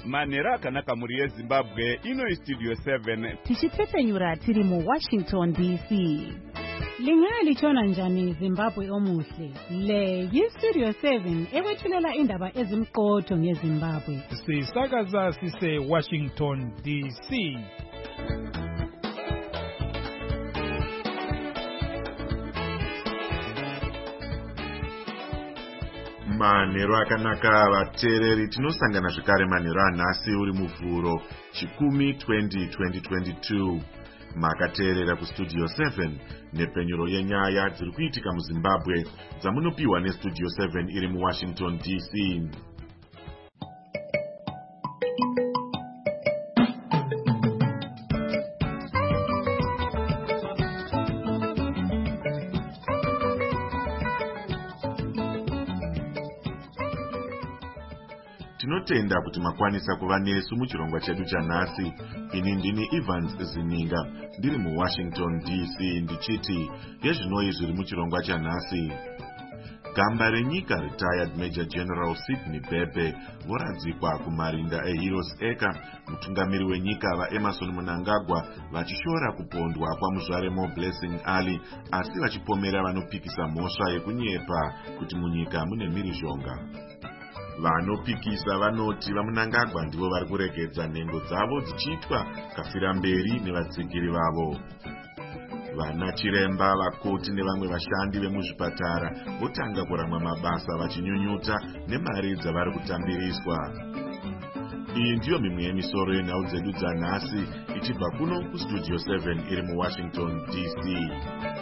manhero akanaka muri yezimbabwe. Ino Studio 7 tichipfepenyura tiri mu Washington DC. Lingalitshona njani Zimbabwe omuhle? Le yi-Studio 7 ekwethulela indaba ezimqotho ngeZimbabwe. Sisakaza sise Washington DC. Manhero akanaka vateereri, tinosangana zvekare manhero anhasi uri muvhuro chikumi 2022. Makateerera kuStudio 7 nepenyuro yenyaya dziri kuitika muZimbabwe dzamunopiwa neStudio 7 iri muWashington DC. Tinotenda kuti makwanisa kuva nesu muchirongwa chedu chanhasi. Ini ndini Evans Zininga ndiri muWashington DC ndichiti yezvinoi zviri muchirongwa chanhasi. Gamba renyika retired Major General Sidney Bebe voradzikwa kumarinda eHeroes Acre. Mutungamiri wenyika vaEmmerson Mnangagwa vachishora kupondwa kwamuzvare Blessing Ali, asi vachipomera vanopikisa mhosva yekunyepa kuti munyika mune mhirizhonga. Vanopikisa vanoti vaMnangagwa ndivo vari kuregedza nhengo dzavo dzichiitwa kafira mberi nevatsigiri vavo. Vana chiremba, vakoti nevamwe vashandi vemuzvipatara votanga kuramwa mabasa vachinyunyuta nemari dzavari kutambiriswa. Iyi ndiyo mimwe yemisoro yenhau dzedu dzanhasi ichibva kuno kuStudio 7 iri muWashington DC.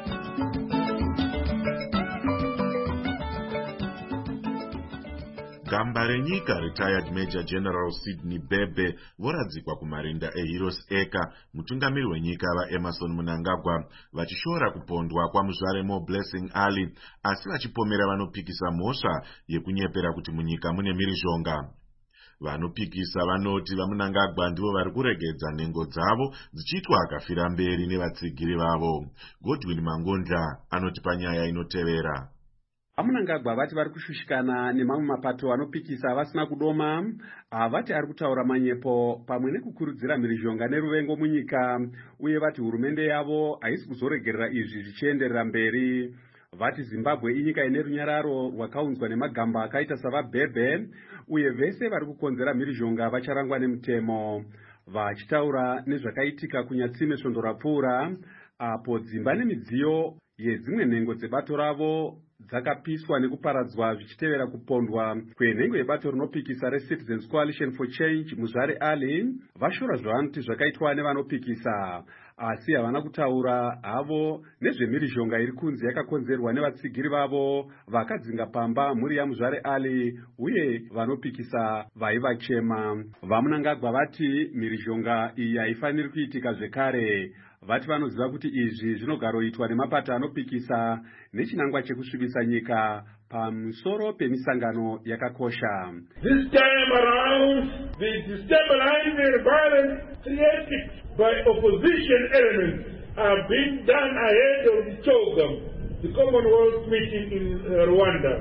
Gamba renyika retired Major General Sidney Bebe voradzikwa kumarinda eHeroes Acre. Mutungamiri wenyika vaEmmerson Mnangagwa vachishora kupondwa kwamuzvare Blessing Ali, asi vachipomera vanopikisa mhosva yekunyepera kuti munyika mune mhirizhonga. Vanopikisa vanoti vaMnangagwa ndivo vari kuregedza nhengo dzavo dzichiitwa akafira mberi nevatsigiri vavo. Godwin Mangondla anoti panyaya inotevera. vaMnangagwa vati vari kushushikana nemamwe mapato anopikisa vasina kudoma. Vati ari kutaura manyepo pamwe nekukurudzira mhirizhonga neruvengo munyika, uye vati hurumende yavo haisi kuzoregerera izvi zvichienderera mberi. Vati Zimbabwe inyika ine runyararo rwakaunzwa nemagamba akaita savaBhebhe, uye vese vari kukonzera mhirizhonga vacharangwa nemutemo. Vachitaura nezvakaitika kunyatsime svondo rapfuura, apo dzimba nemidziyo yedzimwe nhengo dzebato ravo dzakapiswa nekuparadzwa zvichitevera kupondwa kwenhengo yebato rinopikisa reCitizens Coalition for Change muzvare Ali. Vashora zvavanoti zvakaitwa nevanopikisa, asi havana kutaura havo nezvemhirizhonga iri kunzi yakakonzerwa nevatsigiri vavo vakadzinga pamba mhuri yamuzvare Ali, uye vanopikisa vaivachema. vaMnangagwa vati mhirizhonga iyi haifaniri kuitika zvekare. Vati vanoziva kuti izvi zvinogaroitwa nemapato anopikisa nechinangwa chekusvibisa nyika pamusoro pemisangano yakakosha. This time around, the destabilizing violence created by opposition elements are being done ahead of the CHOGM, the Commonwealth meeting in Rwanda.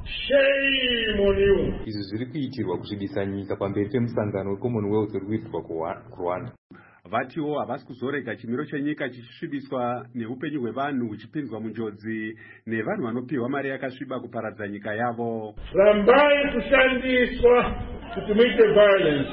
Shame on you. Izvi zviri kuitirwa kusvibisa nyika pamberi pemusangano weCommonwealth uri kuitirwa kuRwanda. Vatiwo havasi kuzorega chimiro chenyika chichisvibiswa neupenyu hwevanhu huchipinzwa munjodzi nevanhu vanopiwa mari yakasviba kuparadza nyika yavo. Rambai kushandiswa kutumike violence.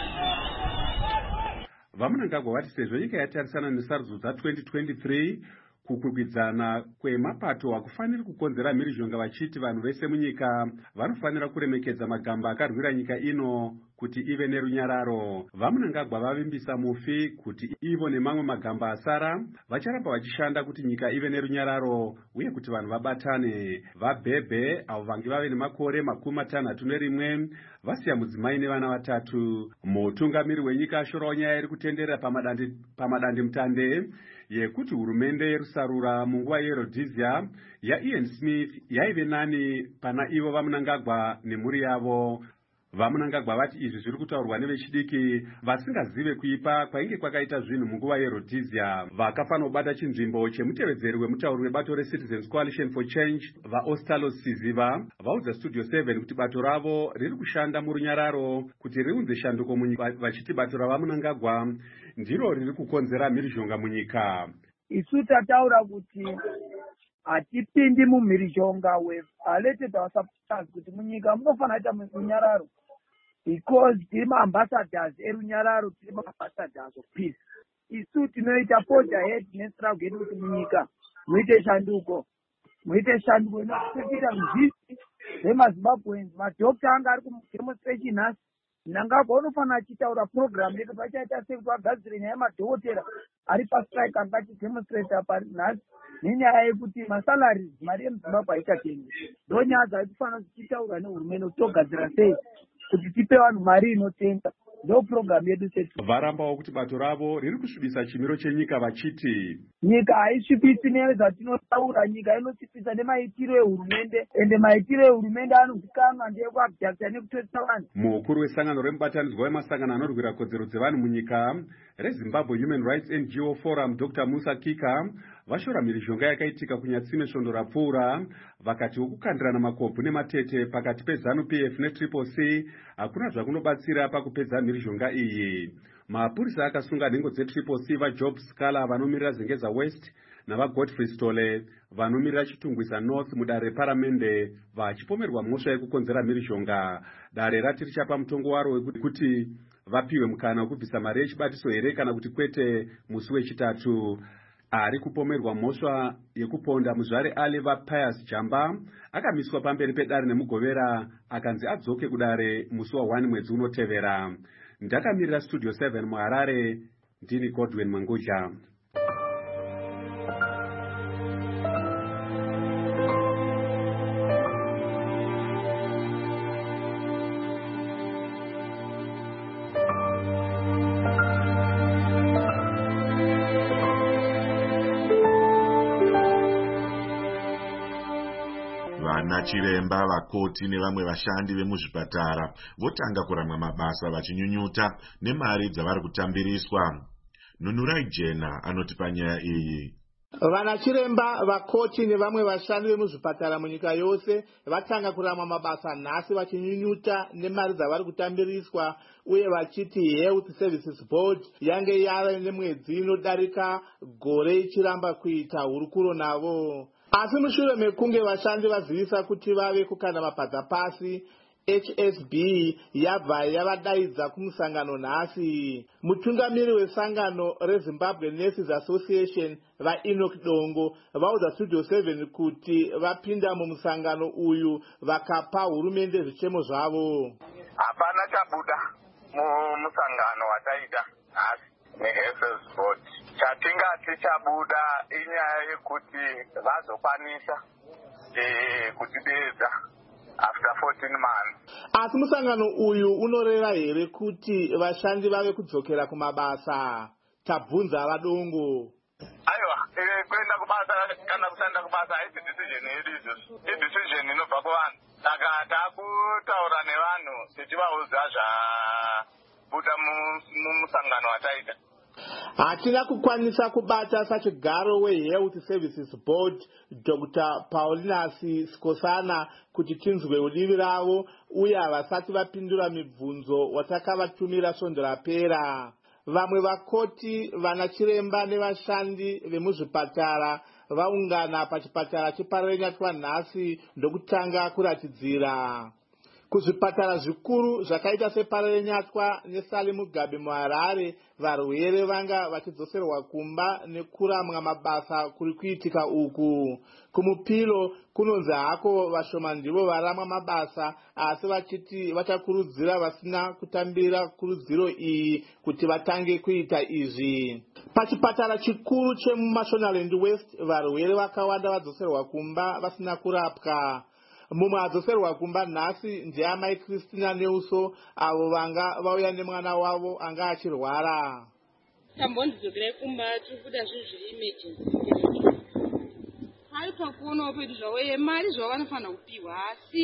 vaMnangagwa vati sezvo nyika yatarisana nesarudzo dza2023, kukwikwidzana kwemapato hakufaniri kukonzera mhirizhonga, vachiti vanhu vese munyika vanofanira kuremekedza magamba akarwira nyika ino kuti ive nerunyararo. vaMnangagwa vavimbisa mufi kuti ivo nemamwe magamba asara vacharamba vachishanda kuti nyika ive nerunyararo uye kuti vanhu vabatane. vaBhebhe avo vange vave nemakore 61 vasiya mudzimai nevana vatatu. Mutungamiri wenyika ashorawo nyaya iri kutenderera pamadandemutande yekuti hurumende yerusarura munguva yeRhodesia yaIan Smith yaive nani pana ivo vaMnangagwa nemhuri yavo. vamunangagwa vati izvi zviri kutaurwa nevechidiki vasingazive kuipa kwainge kwakaita zvinhu munguva yeRhodesia. Vakafanobata chinzvimbo chemutevedzeri wemutauri webato reCitizens Coalition for Change vaOstalos Siziva vaudza Studio 7 kuti bato ravo riri kushanda murunyararo kuti riunze shanduko munyika, vachiti bato ravamunangagwa ndiro riri kukonzera mhirizhonga munyika. Isu tataura kuti hatipindi mumhirizhonga elected our supporters kuti munyika munofanira kuita runyararo because tiri maambassadors erunyararo, tiri maambassadors of peace. Isu tinoita forge ahead nestruggle yedu kuti munyika muite shanduko inokuita muzvisi vemaZimbabweans. Madhokta anga ari kudemonstration nhasi nangagwa unofanira achitaura program yedu pachaita sekuti vagadzire nyaya yemadhokotera ari pastrike anga achidemonstrate apa nhasi nenyaya yekuti masalaries mari yemuZimbabwe haitatengi. Ndo nyaya dzatinofanira tichitaura nehurumende kuti togadzira sei kuti tipe vanhu mari inotenga. Ndo program yedu setu. Varambawo kuti bato ravo riri kusvibisa chimiro chenyika vachiti nyika haisvibisi nezvatinotaura, nyika inosvibisa nemaitiro ehurumende, ende maitiro ehurumende anozikanwa ndekuabhadhisa nekutotsa vanhu. Mukuru wesangano remubatanidzwa wemasangano anorwira kodzero dzevanhu munyika reZimbabwe Human Rights NGO Forum Dr. Musa Kika vashora mhirizhonga yakaitika kunyatsime svondo rapfuura vakati wokukandirana makobvu nematete pakati peZANU-PF neTriple C hakuna zvakunobatsira pakupedza mhirizhonga iyi. Mapurisa akasunga nhengo dzeTriple C vaJob Scala vanomirira Zengeza West navaGodfrey Stole vanomirira Chitungwisa North mudare reparamende vachipomerwa mhosva yekukonzera mhirizhonga. Dare rati richapa mutongo waro wekuti vapiwe mukana wekubvisa mari yechibatiso here kana kuti kwete musi wechitatu. Ari kupomerwa mhosva yekuponda muzvare Aliva Pius Jamba akamiswa pamberi pedare nemugovera akanzi adzoke kudare musi wa1 mwedzi unotevera. Ndakamirira Studio 7 muHarare, ndini Godwin Manguja. Chiremba, vakoti nevamwe vashandi vemuzvipatara votanga kuramwa mabasa vachinyunyuta nemari dzavari kutambiriswa. Nunurai Jena anoti panyaya iyi. Vanachiremba, vakoti nevamwe vashandi vemuzvipatara munyika yose vatanga kuramwa mabasa nhasi vachinyunyuta nemari dzavari kutambiriswa uye vachiti Health Services Board yange yava nemwedzi inodarika gore ichiramba kuita hurukuro navo. Asi mushure mekunge vashandi vazivisa kuti vave kukanda mapadza pasi, HSB yabva yavadaidza kumusangano nhasi. Mutungamiri wesangano reZimbabwe Nurses Association vaEnoch Dongo vaudza Studio 7 kuti vapinda mumusangano uyu vakapa hurumende zvichemo zvavo. Hapana chabuda mumusangano wataita nhasi neHealth Services Board. Chatingati chabuda inyaya yekuti vazokwanisa kutibedza after 14 months. Asi musangano uyu unoreva here kuti vashandi vave kudzokera kumabasa? Tabvunza vaDongo. Aiwa, kuenda kubasa kana kushanda kubasa haisi decision yedu izvozvo. Idecision inobva kuvanhu. Saka takutaura nevanhu tichivaudza zvabuda mumusangano wataita. Hatina kukwanisa kubata sachigaro weHealth Services Board Dr. Paulinus Skosana kuti tinzwe udivi ravo uye havasati vapindura mibvunzo watakavatumira svondo rapera. Vamwe vakoti, vanachiremba nevashandi vemuzvipatara vaungana pachipatara cheParanyatwa nhasi ndokutanga kuratidzira. Kuzvipatara zvikuru zvakaita seParanyatwa neSally Mugabe muHarare varwere vanga vachidzoserwa kumba nekuramwa mabasa kuri kuitika uku. Kumupilo kunonzi hako vashoma ndivo varamwa mabasa asi vachiti vachakurudzira vasina kutambira kurudziro iyi kuti vatange kuita izvi. Pachipatara chikuru chemuMashonaland West varwere vakawanda vadzoserwa kumba vasina kurapwa. Mumwe adzoserwa kumba nhasi ndiamai Christina Neuso avo vanga vauya nemwana wavo anga achirwara. Tambondidzokera kumba tirikuda zvinhu zviri emergency. Hai pakuona upedu zvavo mari zvavo vanofanira kupiwa asi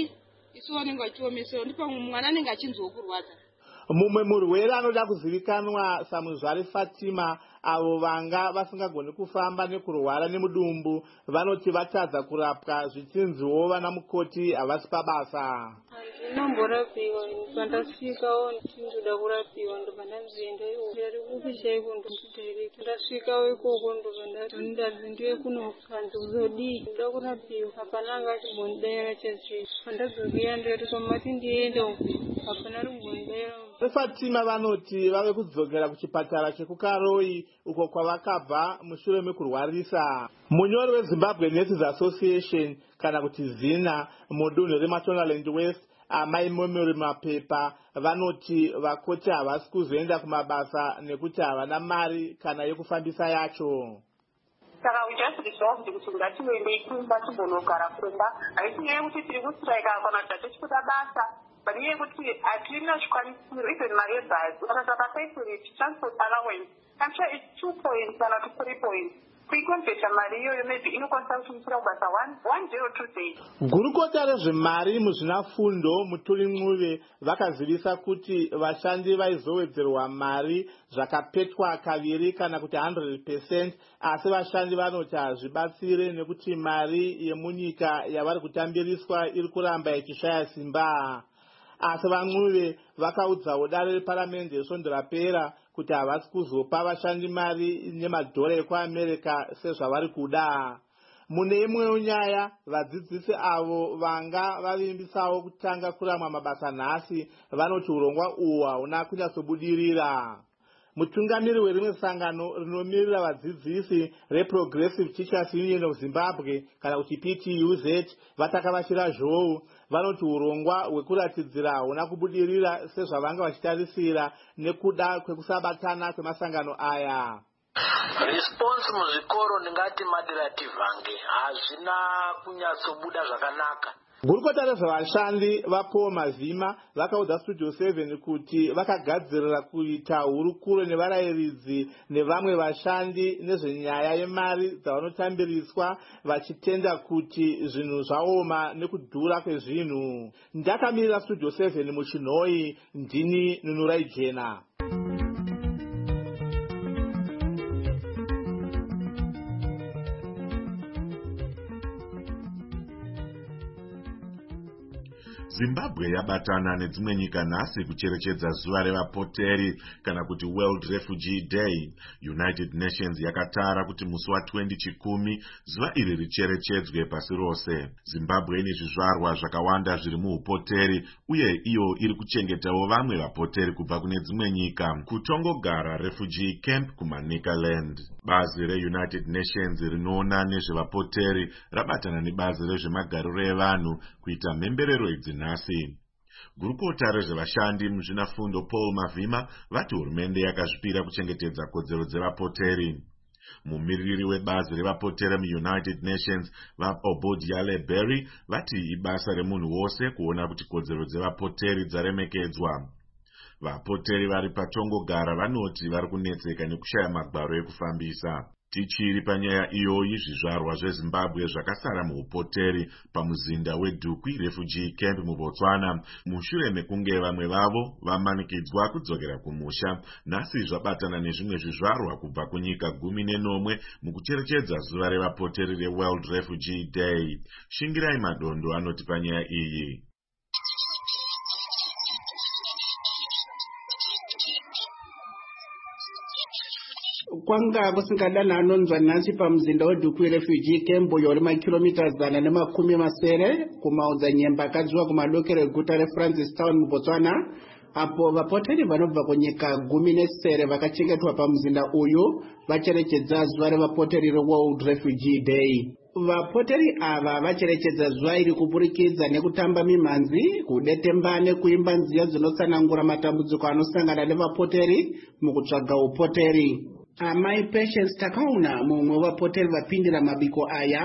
isu vanenge vachiomesera ndipo mwana anenge achinzokurwadza. Mumwe murwere anoda kuzivikanwa saMuzvare Fatima avo vanga vasingagoni kufamba nekurwara nemudumbu vanoti vatadza kurapwa zvichinziwo vana mukoti havasi pabasa. Ndinomborapiwa pandasvikawo ndichindoda kurapiwa ndobva ndanzienda ndiri kupi chaiko ndomudirect ndasvikawo ikoko ndobva ndazi ndiwe kunokanza kuzodii ndoda kurapiwa hapana anga chimbondidayira chezvizvi pandadzokeya ndoti somati ndiende hapana rimbondidayira. Fatima vanoti vave kudzokera kuchipatara chekukaroi uko kwavakabva mushure mekurwarisa. Munyori weZimbabwe Nurses Association kana kuti ZINA mudunhu reMashonaland West Amai Memory Mapepa vanoti vakoti havasi kuzoenda kumabasa nekuti havana mari kana yekufambisa yacho. Saka we just resolved kuti ngatiende kumba timbonogara kumba haisi nyaya yekuti tiri kustrike kana kuti tichikuda basa panyaya yekuti hatina zvikwanisiro even mari yebhazi kana takapaikuriti transport allowance I'm sure it's 2 points kana 3 points kuikonzesha mari iyoyo maybe inokwanisa kuchimisira kubasa 102 days. Gurukota rezvemari muzvinafundo Mutuli Ncube vakazivisa kuti vashandi vaizowedzerwa mari zvakapetwa kaviri kana kuti 100%, asi vashandi vanoti hazvibatsire nekuti mari yemunyika yavari kutambiriswa iri kuramba ichishaya simba. Asi vaNcube vakaudzawo dare reparamende esvondo rapera kuti havasi kuzopa vashandi mari nemadhora ekuAmerica sezvavari kuda. Mune imwewo nyaya vadzidzisi avo vanga vavimbisawo kutanga kuramwa mabasa nhasi vanoti urongwa uhu hauna kunyatsobudirira. Mutungamiri werimwe sangano rinomirira vadzidzisi reProgressive Teachers Union of Zimbabwe kana kuti PTUZ vatakavashira zhou vanoti urongwa hwekuratidzira hauna kubudirira sezvavanga vachitarisira nekuda kwekusabatana kwemasangano aya. Response muzvikoro ndingati madirative vange hazvina kunyatsobuda zvakanaka. Gurukota rezvavashandi vaPaul Mavhima vakaudza Studio 7 kuti vakagadzirira kuita hurukuro nevarayiridzi nevamwe vashandi nezvenyaya yemari dzavanotambiriswa vachitenda kuti zvinhu zvaoma nekudhura kwezvinhu. Ndakamirira Studio 7 muChinhoi, ndini Nunurai Jena. Zimbabwe yabatana nedzimwe nyika nhasi kucherechedza zuva revapoteri kana kuti World Refugee Day. United Nations yakatara kuti musi wa20 Chikumi zuva iri richerechedzwe pasi rose. Zimbabwe ine zvizvarwa zvakawanda zviri muupoteri uye iyo iri kuchengetawo vamwe vapoteri kubva kune dzimwe nyika kutongogara refugee camp kuManicaland. Bazi reUnited Nations rinoona nezvevapoteri rabatana nebazi rezvemagariro evanhu kuita mhemberero idzi nhasi. Gurukota rezvevashandi muzvinafundo Paul Mavhima vati hurumende yakazvipira kuchengetedza kodzero dzevapoteri. Mumiriri webazi revapoteri muUnited Nations vaObodiale Berry vati ibasa remunhu wose kuona kuti kodzero dzevapoteri dzaremekedzwa. Vapoteri vari patongogara vanoti vari kunetseka nekushaya magwaro ekufambisa. Tichiri panyaya iyoyi zvizvarwa zveZimbabwe zvakasara muupoteri pamuzinda weDukwi Refugee Camp muBotswana mushure mekunge vamwe vavo vamanikidzwa kudzokera kumusha. Nhasi zvabatana nezvimwe zvizvarwa kubva kunyika 14 mukucherechedza zuva revapoteri reWorld Refugee Day. Shingirai Madondo anoti panyaya iyi. Kwanga kusingadana anonzwa nhasi pamuzinda weDukwi Refugee Camp uyo uri makilomita 170 kumaodzanyemba akadziva kumadokero eguta reFrancistown muBotswana, apo vapoteri vanobva kunyika 17 vakachengetwa pamuzinda uyu vacherechedza zuva revapoteri reWorld Refugee Day. Vapoteri ava vacherechedza zuva iri kuburikidza nekutamba mimhanzi, kudetemba nekuimba nziyo dzinotsanangura matambudziko anosangana nevapoteri mukutsvaga upoteri. Amai Patience Takauna mumwe wavapoteri vapindira mabiko aya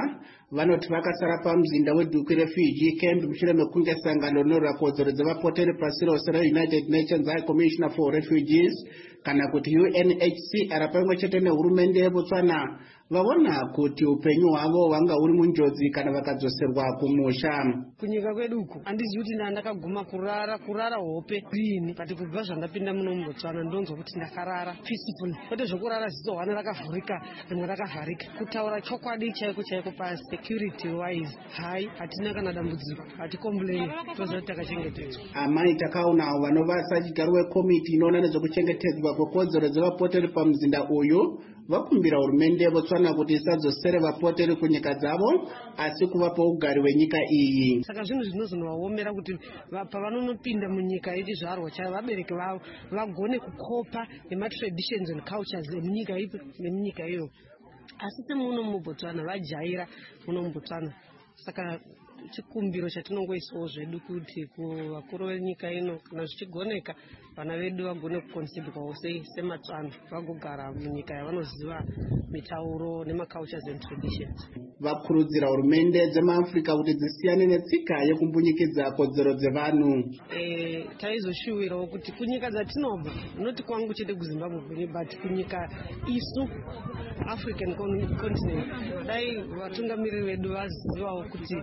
vanoti vakasara pamzinda wedhuku refugee camp mushure mekunge sangano rinorakodzero dzevapoteri pasi rose reunited nations high commissioner for refugees kana kuti UNHCR pamwe chete nehurumende yeBotswana vaona kuti upenyu hwavo hwanga huri munjodzi kana vakadzoserwa kumusha. Kunyika kwedu uku handizivi kuti ndakaguma kurara hope rini, but kubva zvandapinda muno muBotswana ndonzwa kuti ndakarara peacefully, kwete zvokurara zizohwana rakavhurika rimwe rakavharika. Kutaura chokwadi chaiko pa security wise hatina kana dambudziko, hatikomplaini, toziva kuti takachengetedzwa. Amai takaona vanovasa chigaro wekomiti inoona nezvekuchengetedzwa kwekodzero dzevapoteri pamuzinda uyu vakumbira hurumende yeBotswana kuti isadzosere vapoteri kunyika dzavo asi kuvapo ugari wenyika iyi. Saka zvinhu zvinozovaomera kuti pavanonopinda munyika yechizvarwa chavo vabereki vavo vagone kukopa nematraditions and cultures emunyika ipi nemunyika iyo, asi semuno muBotswana vajaira muno muBotswana. Saka chikumbiro chatinongoisawo zvedu kuti kuvakuru venyika ino kana zvichigoneka vana vedu vagone kuconsiderwawo sematswana vagogara munyika yavanoziva mitauro nemacultures and traditions. Vakurudzira hurumende dzemaAfrica kuti dzisiyane netsika yekumbunyikidzwa kodzero dzevanhu. Taizoshuwirawo kuti kunyika dzatinobva, noti kwangu chete kuZimbabwe, but kunyika isu African continent, dai vatungamiriri vedu vazivawo kuti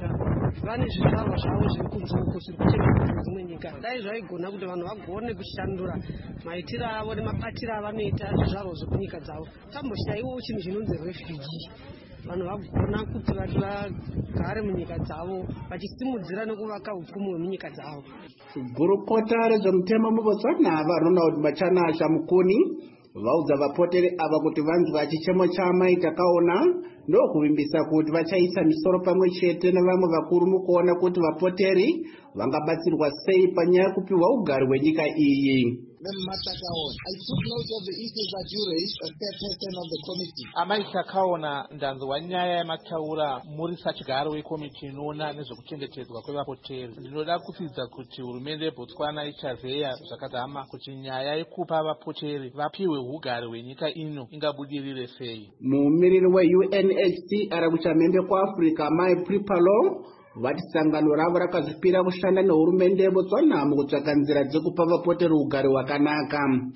vane zvizvarwa zvavo zviri kunzvoko zviri kuchengetedzwa dzimwe nyika. Dai zvaigona kuti vanhu vagone kushandura maitiro avo nemabatiro avanoita zvizvarwa zvekunyika dzavo. Tamboshayiwo chinhu chinonzi refugee. Vanhu vagona kuti vagare munyika dzavo vachisimudzira nekuvaka upfumi hwemunyika dzavo. Gurukota rezvemutemo muBotswana vaRonald Machanasha Mukuni vaudza vapoteri ava kuti vanzwa chichemo chaamai takaona ndokuvimbisa kuti vachaisa misoro pamwe chete nevamwe vakuru mukuona kuti vapoteri vangabatsirwa sei panyaya yekupiwa ugari hwenyika iyi. I took note of the issues that you raised as chairperson of the committee. Amai takaona ndanzwa nyaya yamataura muri sachigaro wekomiti inoona nezvekuchengetedzwa kwevapoteri. Ndinoda kutsidza kuti hurumende yeBotswana ichazeya zvakadzama kuti nyaya yekupa vapoteri vapiwe ugari hwenyika ino ingabudirire sei. Mumiriri weUNHCR kuchamhembe kwaAfrica Mai Pripalo vati sangano ravo rakazvipira kushanda nehurumende yeBotswana mukutsvaka nzira dzekupa vapoteri ugari hwakanaka.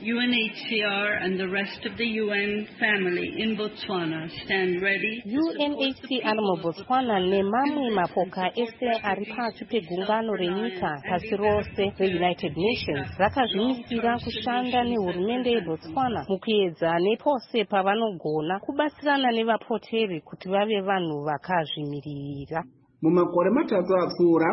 UNHCR and the rest of the UN family in Botswana stand ready. UNHCR muBotswana nemamwe mapoka ese ari pasi pegungano renyika pasi rose reUnited Nations rakazvimisira kushanda nehurumende yeBotswana mukuedza nepose pavanogona kubatsirana nevapoteri kuti vave vanhu vakazvimirira. Mumakore matatu apfuura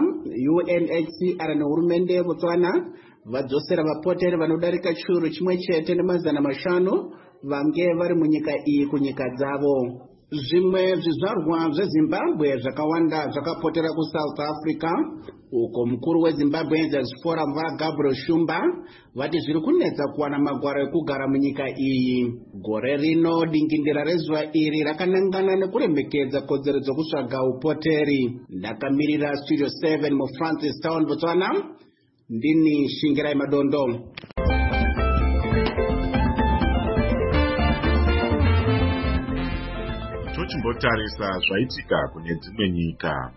UNHCR nehurumende yeBotswana vadzosera vapoteri vanodarika chiuru chimwe chete ne500 vange vari munyika iyi kunyika dzavo. Zvimwe zvizvarwa zveZimbabwe zvakawanda zvakapotera kuSouth Africa uko mukuru weZimbabwe Forum Gabriel Shumba vati zviri kunetsa kuwana magwaro ekugara munyika iyi. Gore rino dingindira rezuva iri rakanangana nekuremekedza kodzero dzokutsvaga upoteri. Ndakamirira Studio 7 muFrancis Town Botswana, ndini Shingirai Madondo. Tochimbotarisa zvaitika kune dzimwe nyika.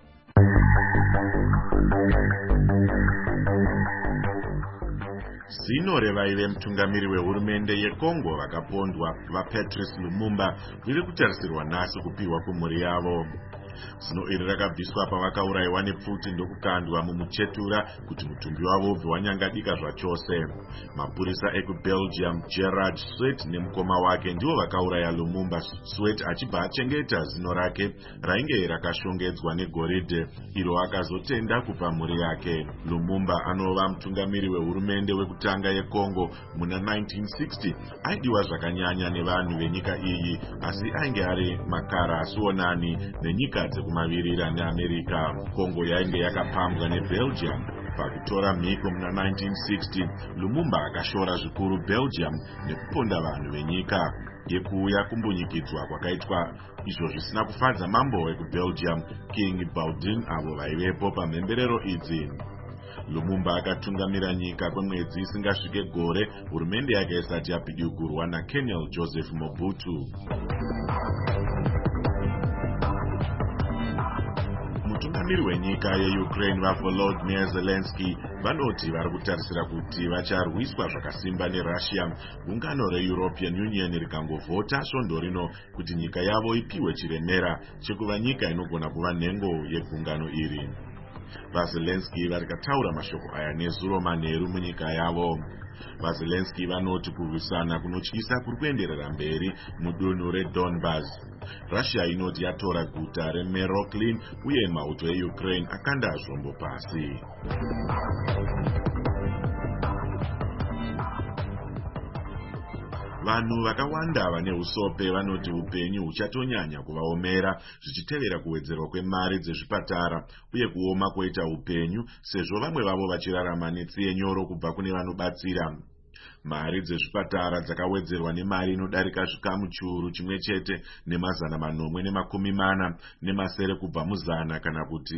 Zino revaive mutungamiri wehurumende yeCongo vakapondwa vaPatrice Lumumba riri kutarisirwa nhasi kupiwa kumhuri yavo. Zino iri rakabviswa pavakaurayiwa nepfuti ndokukandwa mumuchetura kuti mutumbi wavo ubve wanyangadika zvachose. Mapurisa ekuBelgium Gerard Swet nemukoma wake ndivo vakauraya Lumumba, Swet achibva achengeta zino rake rainge rakashongedzwa negoridhe iro akazotenda kupa mhuri yake. Lumumba anova mutungamiri wehurumende wekutanga yeCongo muna 1960. Aidiwa zvakanyanya nevanhu venyika iyi asi ainge ari makara asionani nenyika dzekumavirira neAmerica. Congo yainge yakapambwa neBelgium. Pakutora mhiko muna 1960, Lumumba akashora zvikuru Belgium nekuponda vanhu venyika. Yekuuya kumbunyikidzwa kwakaitwa izvo zvisina kufadza mambo wekuBelgium King Baudouin avo vaivepo pamhemberero idzi. Lumumba akatungamira nyika kwemwedzi isingasvike gore, hurumende yake isati yapidugurwa naKenel Joseph Mobutu. Vatungamiri wenyika yeUkraine vaVolodymyr Zelensky vanoti vari kutarisira kuti vacharwiswa zvakasimba neRussia gungano reEuropean Union rikangovhota svondo rino kuti nyika yavo ipiwe chiremera chekuva nyika inogona kuva nhengo yegungano iri. VaZelensky varikataura mashoko aya nezuro manheru munyika yavo. VaZelensky vanoti kurwisana kunotyisa kuri kuenderera mberi mudunhu reDonbas. Russia inoti yatora guta reMeroklin uye mauto eUkraine akanda zvombo pasi. Vanhu vakawanda vane usope vanoti upenyu huchatonyanya kuvaomera zvichitevera kuwedzerwa kwemari dzezvipatara uye kuoma kwoita upenyu sezvo vamwe vavo vachirarama netsi yenyoro kubva kune vanobatsira. Mari dzezvipatara dzakawedzerwa nemari inodarika zvikamu chiuru chimwe chete ne940 nemasere kubva muzana kana kuti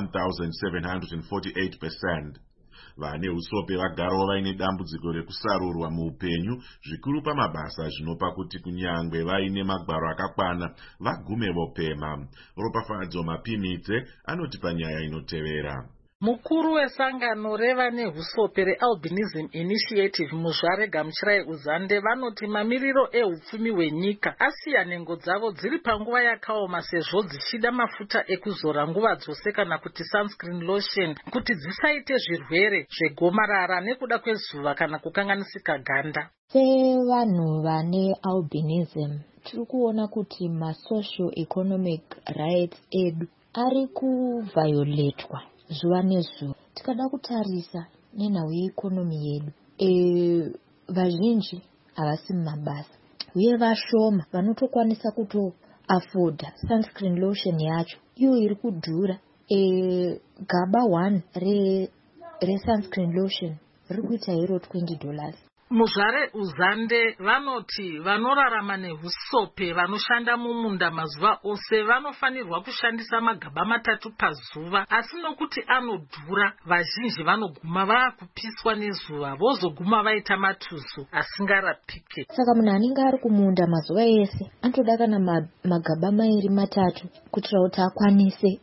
1748%. Vane usope vagarawo vaine dambudziko rekusarurwa muupenyu zvikuru pamabasa zvinopa kuti kunyangwe vaine magwaro akakwana vagume vopema. Ropafadzo Mapimitse anoti panyaya inotevera. Mukuru wesangano revane husope reAlbinism Initiative Muzvare Gamuchirai Uzande vanoti mamiriro ehupfumi hwenyika asiya nhengo dzavo dziri panguva yakaoma sezvo dzichida mafuta ekuzora nguva dzose kana kuti sunscreen lotion kuti dzisaite zvirwere zvegomarara nekuda kwezuva kana kukanganisika ganda. Sevanhu vane albinism tiri kuona kuti masocial economic rights edu ari kuvioletwa zuva nezuva. Tikada kutarisa nenhau yeikonomi yedu, vazhinji havasi mumabasa uye vashoma vanotokwanisa kutoafoda sunscreen lotion yacho iyo iri kudhura. Gaba 1 resunscreen lotion riri kuita hero $20. Muzvare Uzande vanoti vanorarama nehusope vanoshanda mumunda mazuva ose vanofanirwa kushandisa magaba 3 pazuva, asi nokuti anodhura vazhinji vanoguma vakupiswa nezuva vozoguma vaita matusu asingarapike. Saka munhu anenge ari kumunda mazuva ese anotoda kana magaba 2-3 kuitira kuti akwanise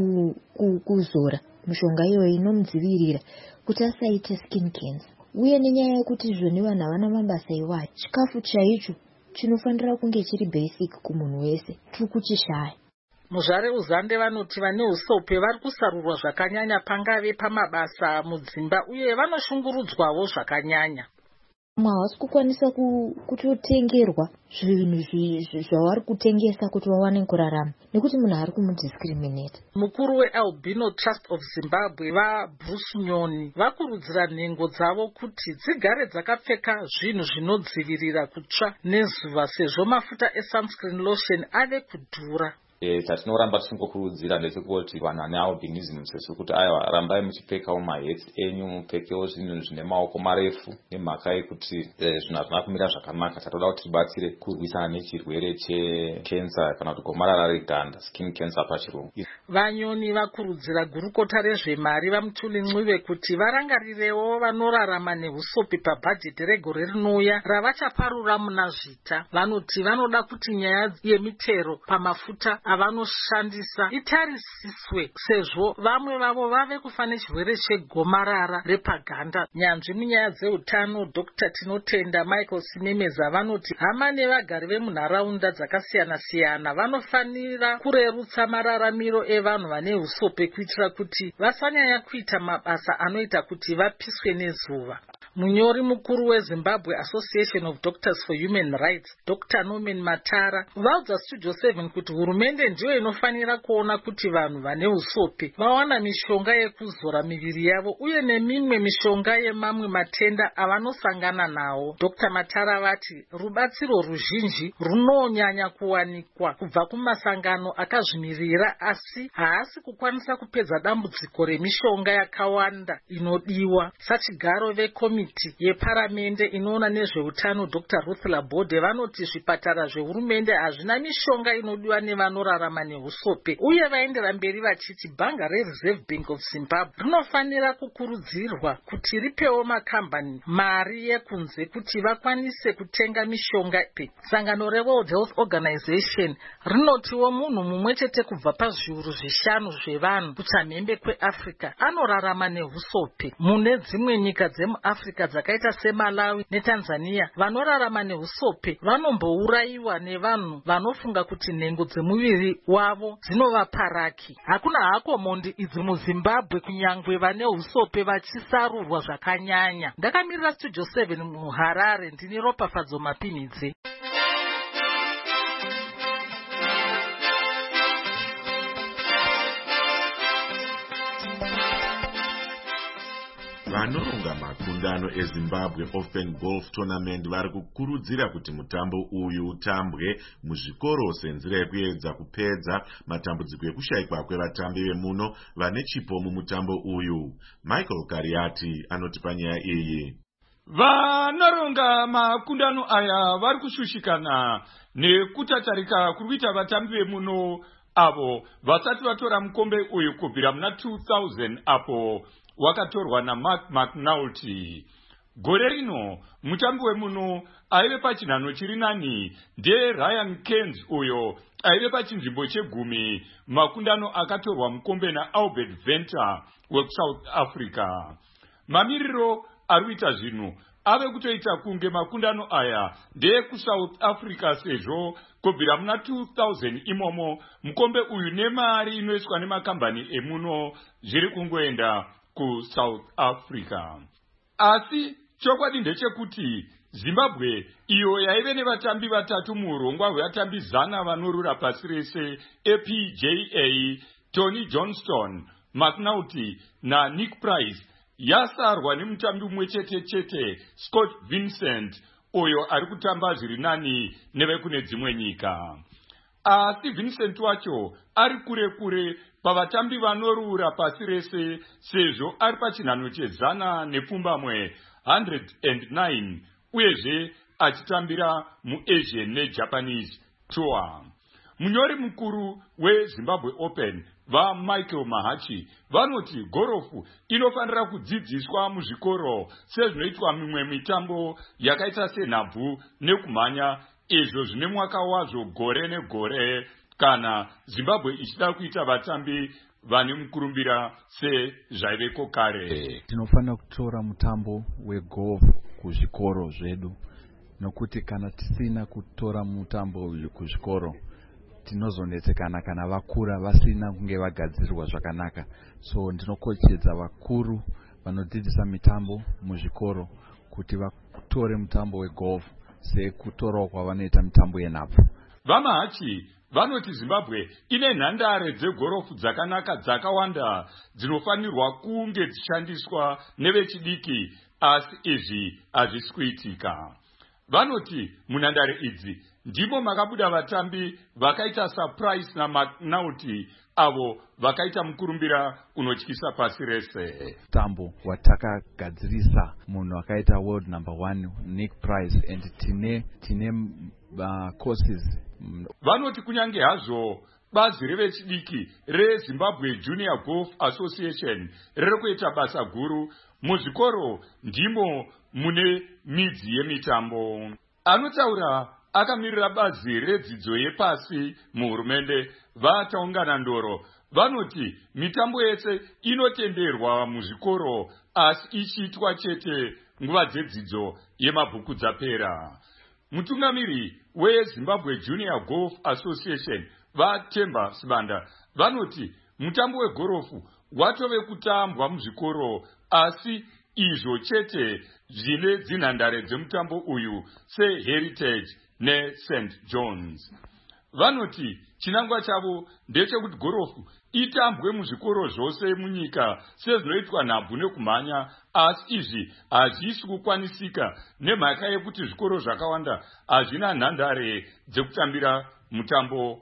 kuzora mishonga iyoyo inomudzivirira kuti asaite skin cancer. Uye nenyaya yekuti izvoni vanhu havana mabasa iwayo, chikafu chaicho chinofanira kunge chiri basic kumunhu wese, tiri kuchishaya. Muzvare Uzande vanoti vane usope vari kusarurwa zvakanyanya pangave pamabasa mudzimba uye vanoshungurudzwawo zvakanyanya. Havasi kukwanisa kutotengerwa zvinhu zvavari kutengesa kuti vawane kurarama nekuti munhu ari kumudiscriminate. Mukuru weAlbino Trust of Zimbabwe vaBruce Nyoni vakurudzira nhengo dzavo kuti dzigare dzakapfeka zvinhu zvinodzivirira kutsva nezuva sezvo mafuta esunscreen lotion ave kudhura. Tatinoramba tisingokurudzira ndechekuti vanhu vane albinism sekuti aiwa rambai muchipfekawo mahets enyu, mupfekewo zvinhu zvine maoko marefu nemhaka yekuti zvinhu hazvina kumira zvakanaka. Tatoda kuti tibatsire kurwisana nechirwere chekensa kana kuti gomarara reganda, skin cancer pachirungu. Vanyoni vakurudzira gurukota rezvemari vaMutuli Ncube kuti varangarirewo vanorarama nehusope pabhajeti regore rinouya ravachaparura muna zvita. Vanoti vanoda kuti nyaya yemitero pamafuta avanoshandisa itarisiswe sezvo vamwe vavo vave kufa nechirwere chegomarara repaganda. Nyanzvi munyaya dzeutano Dr. Tinotenda Michael Simemeza vanoti hama nevagari vemunharaunda dzakasiyana-siyana vanofanira kurerutsa mararamiro evanhu vane husope kuitira kuti vasanyanya kuita mabasa anoita kuti vapiswe nezuva. Munyori mukuru weZimbabwe Association of Doctors for Human Rights Dr. Norman Matara vaudza Studio 7 kuti hurumende ndiyo inofanira kuona kuti vanhu vane usope vawana mishonga yekuzora miviri yavo uye nemimwe mishonga yemamwe matenda avanosangana nawo. Dr. Matara vati rubatsiro ruzhinji runonyanya kuwanikwa kubva kumasangano akazvimirira asi haasi kukwanisa kupedza dambudziko remishonga yakawanda inodiwa. Sachigaro vekomiti komiti yeparamende inoona nezveutano Dr. Ruth Labode vanoti zvipatara zvehurumende hazvina mishonga inodiwa nevanorarama neusope, uye vaendera mberi vachiti bhanga reReserve Bank of Zimbabwe rinofanira kukurudzirwa kuti ripewo makambani mari yekunze kuti vakwanise kutenga mishonga. Sangano reWorld Health Organization rinotiwo munhu mumwe chete kubva pazviuru 5 zvevanhu kuchamhembe kweAfrica anorarama nehusope. Mune dzimwe nyika dzemuAfrica dzakaita seMalawi neTanzania, vanorarama nehusope vanombourayiwa nevanhu vanofunga kuti nhengo dzemuviri wavo dzinovaparaki. Hakuna hako mondi idzi muZimbabwe kunyangwe vane husope vachisarurwa zvakanyanya. Ndakamirira Studio 7 muHarare, ndini Ropafadzo Mapinidze. Vanoronga makundano eZimbabwe Open Golf Tournament vari kukurudzira kuti mutambo uyu utambwe muzvikoro senzira yekuedza kupedza matambudziko ekushayikwa kwevatambi vemuno vane chipo mumutambo uyu. Michael Kariati anoti panyaya iyi. Vanoronga makundano aya vari kushushikana nekutatarika kuruita vatambi vemuno avo vasati vatora mukombe uyu kubvira muna 2000 apo wakatorwa naMark McNulty. Gore rino mutambi wemuno aive pachinhano chiri nani ndeRyan Cairns uyo aive pachinzvimbo che10 makundano akatorwa mukombe naAlbert Venter weSouth Africa. Mamiriro ari kuita zvinhu ave kutoita kunge makundano aya ndekuSouth Africa sezvo kubvira muna 2000 imomo mukombe uyu nemari inoiswa nemakambani emuno zviri kungoenda kuSouth Africa. Asi chokwadi ndechekuti Zimbabwe iyo yaive nevatambi vatatu muurongwa hwevatambi 100 vanorura pasi rese APJA, Tony Johnston, McNulty naNick Price, yasarwa nemutambi mumwe chete Scott Vincent uyo ari kutamba zviri nani nevekune dzimwe nyika. Asi Vincent wacho ari kure pavatambi vanorura pasi rese sezvo ari pachinhano che100 nepfumbamwe 109 uyezve achitambira muAsian neJapanese Tour. Munyori mukuru weZimbabwe Open vaMichael Mahachi vanoti gorofu inofanira kudzidziswa muzvikoro sezvinoitwa mimwe mitambo yakaita senhabvu nekumhanya, izvo zvine mwaka wazvo gore negore kana Zimbabwe ichida kuita vatambi vane mukurumbira sezvaiveko kare. Tinofanira kutora mutambo wegolf kuzvikoro zvedu, nokuti kana tisina kutora mutambo uyu kuzvikoro tinozonetsekana kana vakura vasina kunge vagadzirirwa zvakanaka. So ndinokochedza vakuru vanodzidzisa mitambo muzvikoro kuti vatore mutambo wegolf sekutorawo kwavanoita mitambo yenhabvu. VaMahachi vanoti Zimbabwe ine nhandare dzegorofu dzakanaka dzakawanda dzinofanirwa kunge dzishandiswa nevechidiki, asi izvi hazvisi kuitika. Vanoti munhandare idzi ndimo makabuda vatambi vakaita saPrice naMcNulty avo vakaita mukurumbira unotyisa pasi rese. Mutambo watakagadzirisa munhu akaita world number 1 Nick Price and tine courses. Vanoti kunyange hazvo bazi revechidiki reZimbabwe Junior Golf Association riri kuita basa guru muzvikoro, ndimo mune midzi yemitambo. Anotaura akamirira bazi redzidzo yepasi muhurumende vataungana ndoro vanoti mitambo yese inotenderwa muzvikoro, asi ichiitwa chete nguva dzedzidzo yemabhuku dzapera. Mutungamiri weZimbabwe Junior Golf Association vaTemba Sibanda vanoti mutambo wegorofu watove kutambwa muzvikoro, asi izvo chete zvine dzinhandare dzemutambo uyu seHeritage neSt John's. Vanoti chinangwa chavo ndechekuti gorofu itambwe muzvikoro zvose munyika sezvinoitwa nhabvu nekumhanya, asi izvi hazvisi kukwanisika nemhaka yekuti zvikoro zvakawanda hazvina nhandare dzekutambira mutambo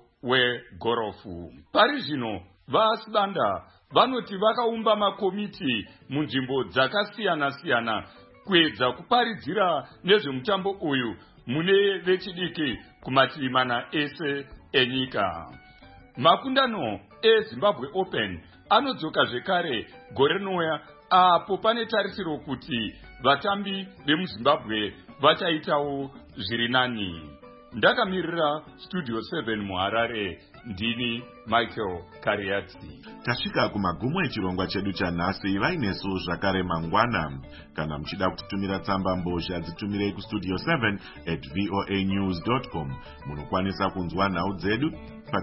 wegorofu. Pari zvino vaSibanda vanoti vakaumba makomiti munzvimbo dzakasiyana-siyana kuedza kuparidzira nezvemutambo uyu mune vechidiki kumativi mana ese enyika. Makundano eZimbabwe Open anodzoka zvekare gore rinouya, apo pane tarisiro kuti vatambi vemuZimbabwe vachaitawo zviri nani. Ndakamirira Studio 7 muHarare, ndini Michael Kariati. Tasvika kumagumo echirongwa chedu chanhasi. Vainesu zvakare mangwana. Kana muchida kutitumira tsamba mbozha, dzitumirei kustudio 7@voanews.com. Munokwanisa kunzwa nhau dzedu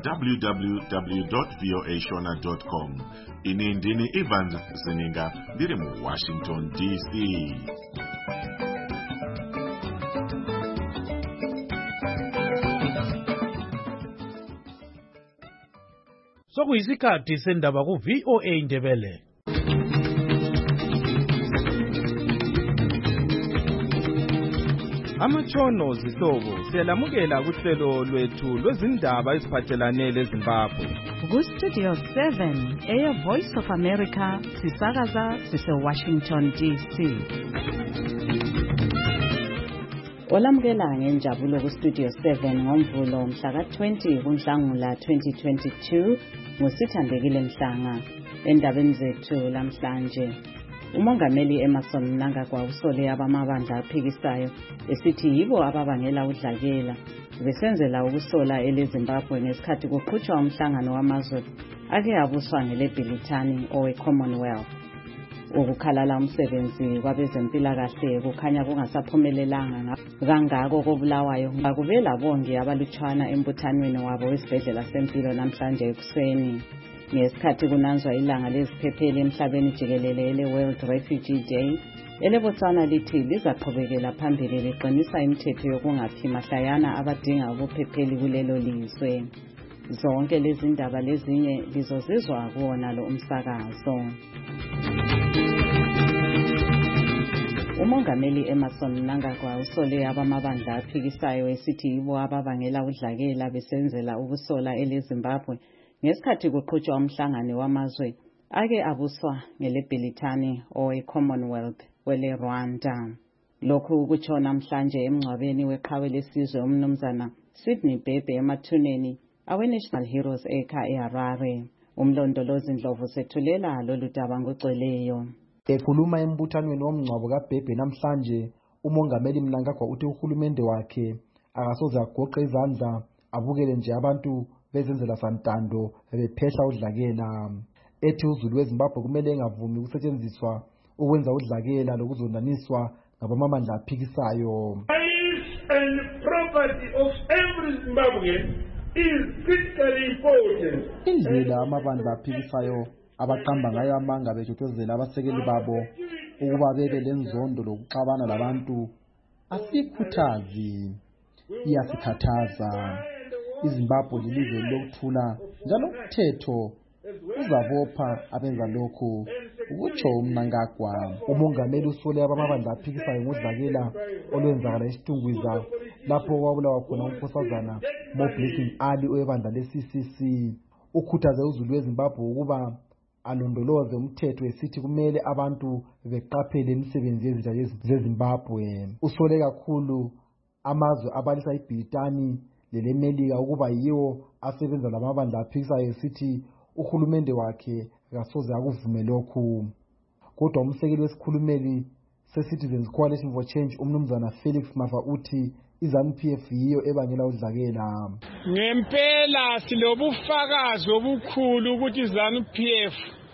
pa www.voashona.com. Ini ndini Evans Zininga, ndiri muWashington DC. Sokuyisikhathi sendaba ku-VOA Indebele. Amatshono zihlobo siyalamukela kuhlelo lwethu lwezindaba eziphathelane leZimbabwe. Ku-Studio 7 Voice of America sisakaza sise-Washington DC. Olamukela ngenjabulo ku-Studio 7 ngoMvulo mhla ka-20 kuNhlangula 2022 ngusithandekile Mhlanga. Endabeni zethu lamhlanje, uMongameli Emmerson Mnangagwa usole abamabandla aphikisayo esithi yibo ababangela udlakela besenzela ukusola eleZimbabwe ngesikhathi kuqhutshwa umhlangano wamazwe ake abuswa ngeleBhilithani owe-Commonwealth. Ukukhalala umsebenzi kwabezempilakahle kukhanya kungasaphumelelanga kangako kobulawayo ngakuvela bonke abalutshwana embuthanweni wabo wesibhedlela sempilo namhlanje ekuseni. Ngesikhathi kunanzwa ilanga leziphepheli emhlabeni jikelele ele-World Refugee Day, eleBotswana lithi lizaqhubekela phambili liqinisa imithetho yokungaphi mahlayana abadinga ubuphepheli kulelo lizwe. Zonke lezi ndaba lezinye lizozizwa kuwona lo umsakazo. uMongameli Emmerson Mnangagwa usole abamabandla aphikisayo esithi yibo ababangela udlakela besenzela ukusola eleZimbabwe ngesikhathi kuqhutshwa umhlangano wamazwe ake abuswa ngeleBhilithani owe-Commonwealth wele-Rwanda. Lokhu kutsho namhlanje emngcwabeni weqhawe lesizwe umnumzana Sydney Bebe emathuneni awe-National Heroes Acre eHarare. Umlondolozi Ndlovu sethulela lolu daba ngogcweleyo. Ekhuluma embuthanweni womngcwabo kaBhebe namhlanje, uMongameli Mnangagwa uthi uhulumende wakhe akasoze agoqe izandla abukele nje abantu bezenzela santando bephehla udlakela. Ethi uzulu weZimbabwe kumele engavumi ukusetshenziswa ukwenza udlakela lokuzondaniswa ngabamabandla aphikisayo. Life and property of every Zimbabwean is critically important. Indlela amabandla aphikisayo abaqamba ngayo amanga bejothozela abasekeli babo ukuba bebe lenzondo lokuxabana labantu asikhuthazi, iyasikhathaza. iZimbabwe lilizwe lokuthula njalo umthetho uzabopha abenza lokhu, ukutsho uMnangagwa. Umongameli usole abamabandla aphikisayo ngodlakela olwenzakala eSitungwiza lapho kwabulawa khona unkosazana Moblessing Ali owebandla le-CCC. Ukhuthaze uzulu weZimbabwe ukuba alondoloze umthetho esithi kumele abantu beqaphele imisebenzi yezitha zeZimbabwe. Usole kakhulu amazwe abalisa iBhilithani leleMelika ukuba yiwo asebenza lamabandla aphikisayo esithi uhulumende wakhe akasoze akuvume lokhu. Kodwa umsekeli wesikhulumeli se-Citizens Coalition for Change umnumzana Felix Mafa uthi iZANU-PF yiyo ebangela udlakela. Ngempela silobufakazi obukhulu ukuthi iZANU-PF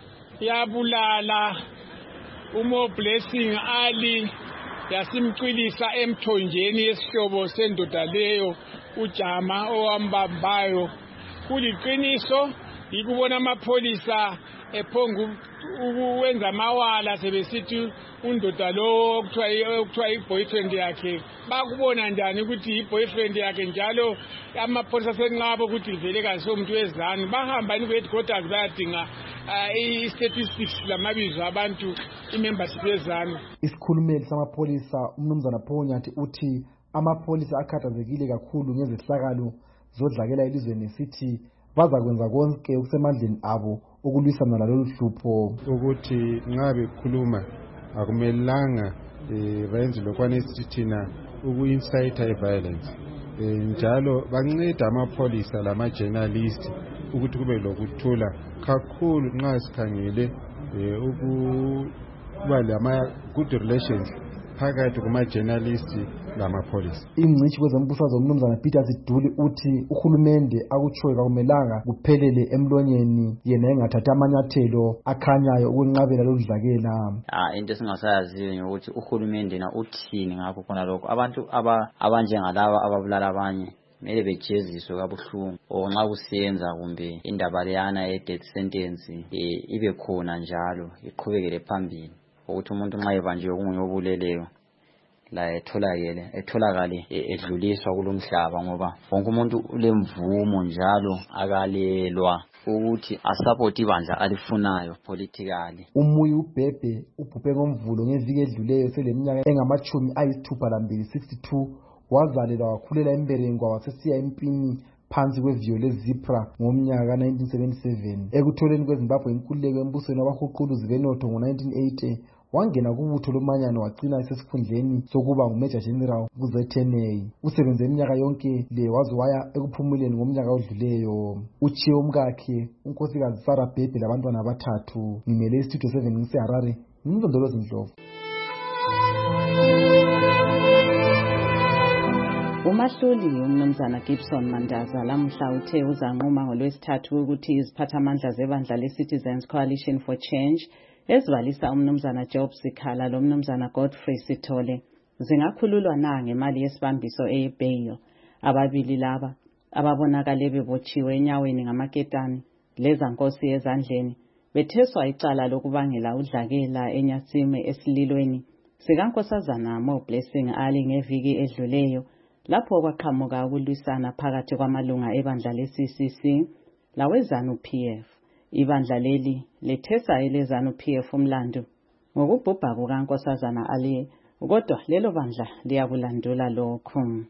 yabulala uMoblessing Ali yasimcwilisa emthonjeni yesihlobo sendoda leyo uJama owambambayo. Kuliqiniso ikubona amapholisa ephongu ukwenza amawala sebesithi undoda lo okuthiwa i-boyfriend yakhe. Bakubona njani ukuthi i-boyfriend yakhe njalo amapholisa senqaba ukuthi vele kasomuntu weZANU. Bahamba ku-headquarters bayadinga i-statistics lamabizo abantu i-membership yeZANU. Isikhulumeli samapholisa umnumzana Phonyathi uthi amapholisa akhathazekile kakhulu ngezehlakalo zodlakela elizweni esithi bazakwenza konke okusemandleni abo ukulwisana lalolu hlupho. Ukuthi nxa bekhuluma akumelanga bayenze lokwane esithi thina uku-incite i-violence. Njalo banceda amapholisa lama-journalist ukuthi kube lokuthula kakhulu nxa sikhangele ukuba lama-good relations phakathi kuma-journalist lamapholisa. Ingcitshi kwezembusazwe umnumzana Peter Siduli uthi uhulumende akutshoyo kakumelanga kuphelele emlonyeni yena engathatha amanyathelo akhanyayo ukunqabela lodlakela. Into esingasayaziyo ukuthi uhulumende na uthini ngakho khona lokho. Abantu abanjengalaba ababulala abanye kumele bejeziswe kabuhlungu, nxa kusenza kumbe indaba leyana ye-death sentence ibe khona njalo iqhubekele phambili, ukuthi umuntu nxa ebanjiwe kunguye obuleleyo la etholakale edluliswa kulomhlaba, ngoba wonke umuntu ulemvumo njalo akalelwa ukuthi asupport ibandla alifunayo politically. Umuyi uBhebhe ubhubhe ngomvulo ngeviki edluleyo seleminyaka engama-62 62, wazalelwa wakhulela eMberengo wasesiya empini phansi kweviyo leZipra ngomnyaka ka-1977. Ekutholeni kweZimbabwe inkululeko embusweni wabahuquluzi benotho ngo-1980 wangena kubutho lomanyano wagcina esesikhundleni sokuba nguMajor General kuZNA. Usebenze iminyaka yonke le waze waya ekuphumuleni ngomnyaka odluleyo. Uchiye umkakhe unkosikazi Sarah Bhebhe labantwana abathathu. Ngimele iStudio 7 ngiseHarare, ngimlondolozi Ndlovu. Umahluli umnumzana Gibson Mandaza lamuhla uthe uzanquma ngoLwesithathu ukuthi iziphathamandla zebandla leCitizens Coalition for Change ezibalisa umnumzana Job Sikhala lo mnumzana Godfrey Sithole zingakhululwa na ngemali yesibambiso eyebail. Ababili laba ababonakale bebotshiwe enyaweni ngamaketani leza nkosi ezandleni betheswa icala lokubangela udlakela eNyasime esililweni sikankosazana Mo Blessing Ali ngeviki edluleyo, lapho kwaqhamuka ukulwisana phakathi kwamalunga ebandla leCCC laweZANU-PF. Ibandla leli lethesa eleZANU-PF umlando ngokubhubha kukankosazana Ali, kodwa lelo bandla liyakulandula lokhu.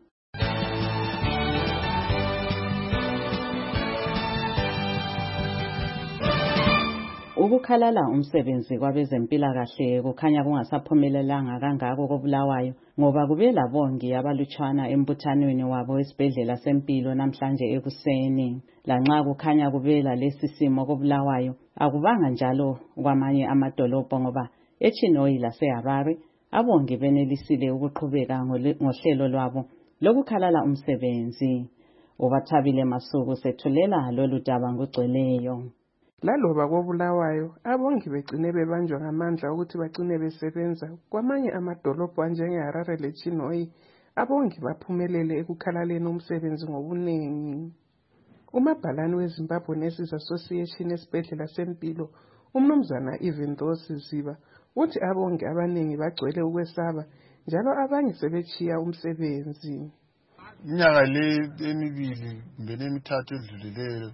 Ukukhalala umsebenzi kwabezempilakahle kukhanya kungasaphumelelanga kangako koBulawayo, ngoba kube labongi abalutshwana embuthanweni wabo esibhedlela sempilo namhlanje ekuseni. Lanxa kukhanya kube lalesi simo koBulawayo, akubanga njalo kwamanye amadolobho, ngoba eChinoyi laseHarare abongi benelisile ukuqhubeka ngohlelo lwabo lokukhalala umsebenzi. Ubathabile Masuku sethulela lolu daba ngugcweleyo. Laloba koBulawayo abongi begcine bebanjwa ngamandla ukuthi bagcine besebenza kwamanye amadolobho anjengeHarare leChinoyi, abongi baphumelele ekukhalaleni umsebenzi ngobuningi. Umabhalani weZimbabwe Nurses Association esibhedlela sempilo umnumzana Ivendosi Ziba uthi abongi abaningi bagcwele ukwesaba, njalo abanye sebechiya umsebenzi. Iminyaka le emibili kumbe emithathu edlulileyo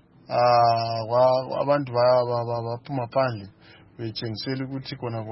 abantu baphuma phandle betshengisela ukuthi khona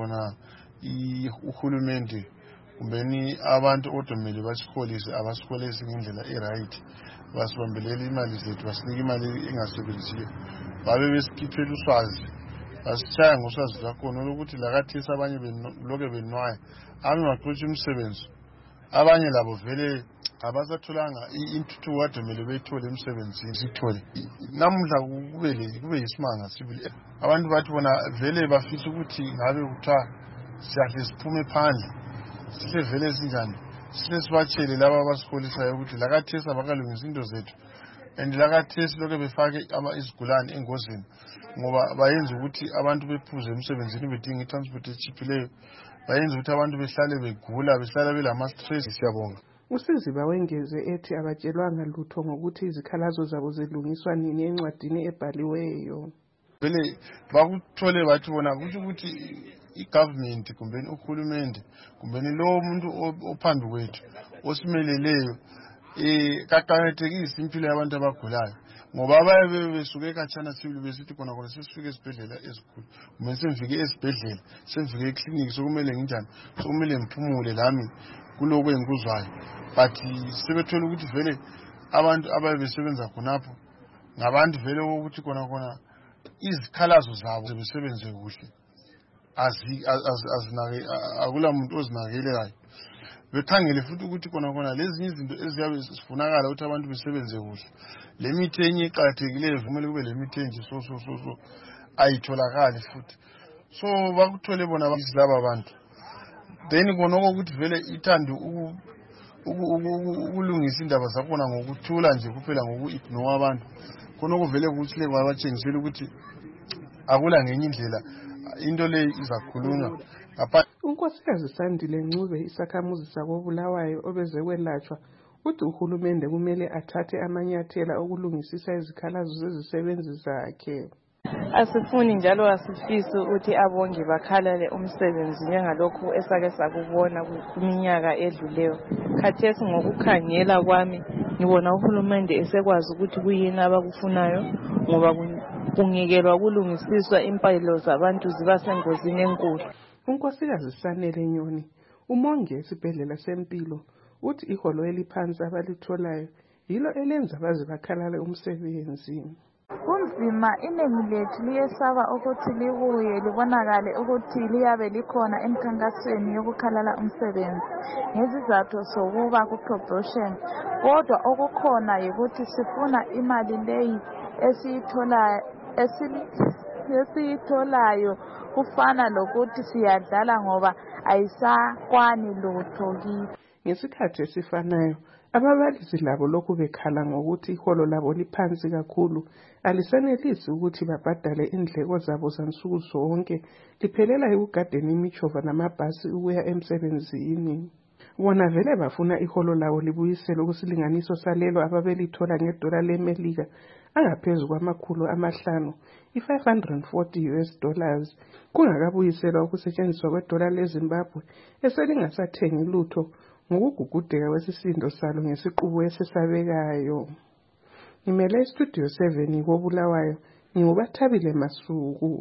uhulumende kumbeni abantu odomele basiholise abasiholisi ngendlela e-right, basibambelela imali zethu, basinike imali engasebenziyo, babe besikhiphela uswazi, basitshaya ngoswazi lwakhona lokuthi lakathesi abanye loke benwaya, abanye baxotsha umsebenzi, abanye labo vele abasatholanga intuthuko adomele beyithole emsebenzini sithole. Namuhla kube yisimanga sibili. Abantu bathi bona vele bafisa ukuthi ngabe kuthiwa siyahle siphume phandle, sihle vele sinjani, sihle sibatshele laba abasiholisayo ukuthi lakathesi abakalungisa into zethu, and lakathesi loke befake izigulane engozini, ngoba bayenza ukuthi abantu bephuze emsebenzini bedinga itransport echiphileyo, bayenza ukuthi abantu behlale begula, behlala belama-stress. Siyabonga. Usiziba wengeze ethi abatshelwanga lutho ngokuthi izikhalazo zabo zilungiswa nini encwadini ebhaliweyo. Vele bakuthole bathi bona ukuthi i-government kumbeni uhulumende kumbeni lo muntu ophambi kwethu osimeleleyo kaqakathekise impilo yabantu abagulayo, ngoba abaye besuke khatshana sibili besithi khona sesifike esibhedlela esikhulu, kumbe semfike esibhedlela, semfike ekliniki, sokumele nginjani, sokumele ngiphumule lami kuloko engikuzwayo. But sebethola ukuthi vele abantu abaye besebenza khonapho ngabantu vele ukuthi khona izikhalazo zabo besebenze kuhle, akula muntu ozinakekelayo. Bekhangele futhi ukuthi khona lezi izinto eziyabe sifunakala ukuthi abantu besebenze kuhle. Le mithi enye iqhakathekileyo vumele kube le mithi enje so ayitholakali futhi. So bakuthole bona laba abantu. Then konoko ukuthi vele ithande ukulungisa indaba zakhona ngokuthula nje kuphela ngoku-ignore abantu. Konoko vele ukuthi le kwabatshengisela ukuthi akula ngenye indlela into le izakhulunywa. uNkosikazi Sandile Ncube isakhamuzi sakobulawayo obeze kwelatshwa uthi uhulumende kumele athathe amanyathela okulungisisa izikhalazo zezisebenzi zakhe. Asifuni njalo asifisi ukuthi abongi bakhalale umsebenzi njengalokhu esake sakubona kuminyaka edluleyo. Khathesi ngokukhangela kwami ngibona uhulumende esekwazi ukuthi kuyini abakufunayo ngoba kungekelwa kulungisiswa impilo zabantu ziba sengozini enkulu. uNkosikazi Sanele Nyoni umongi esibhedlela sempilo uthi iholo eliphansi abalitholayo yilo elenza baze bakhalale umsebenzi. Kunzima, iningi lethu liyesaba ukuthi libuye libonakale ukuthi liyabe likhona emkhankasweni yokukhalala umsebenzi ngezizathu sokuba ku-promotion, kodwa okukhona yikuthi sifuna imali leyi esiyitholayo kufana lokuthi siyadlala ngoba ayisakwani lutho kithi. Ngesikhathi esifanayo ababalisi labo lokhu bekhala ngokuthi iholo labo liphansi kakhulu, alisanelisi ukuthi babhadale indleko zabo zansuku zonke, liphelela ekugadeni imijova namabhasi ukuya emsebenzini. Bona vele bafuna iholo lawo libuyisele kusilinganiso salelo ababelithola ngedola leMelika angaphezu kwama500, $540, kungakabuyiselwa ukusetshenziswa kwedola leZimbabwe eselingasathengi lutho ngokugugudeka kwesisindo salo ngesiqubu esesabekayo. Ngimele iStudio 7 koBulawayo, nginguBathabile Masuku.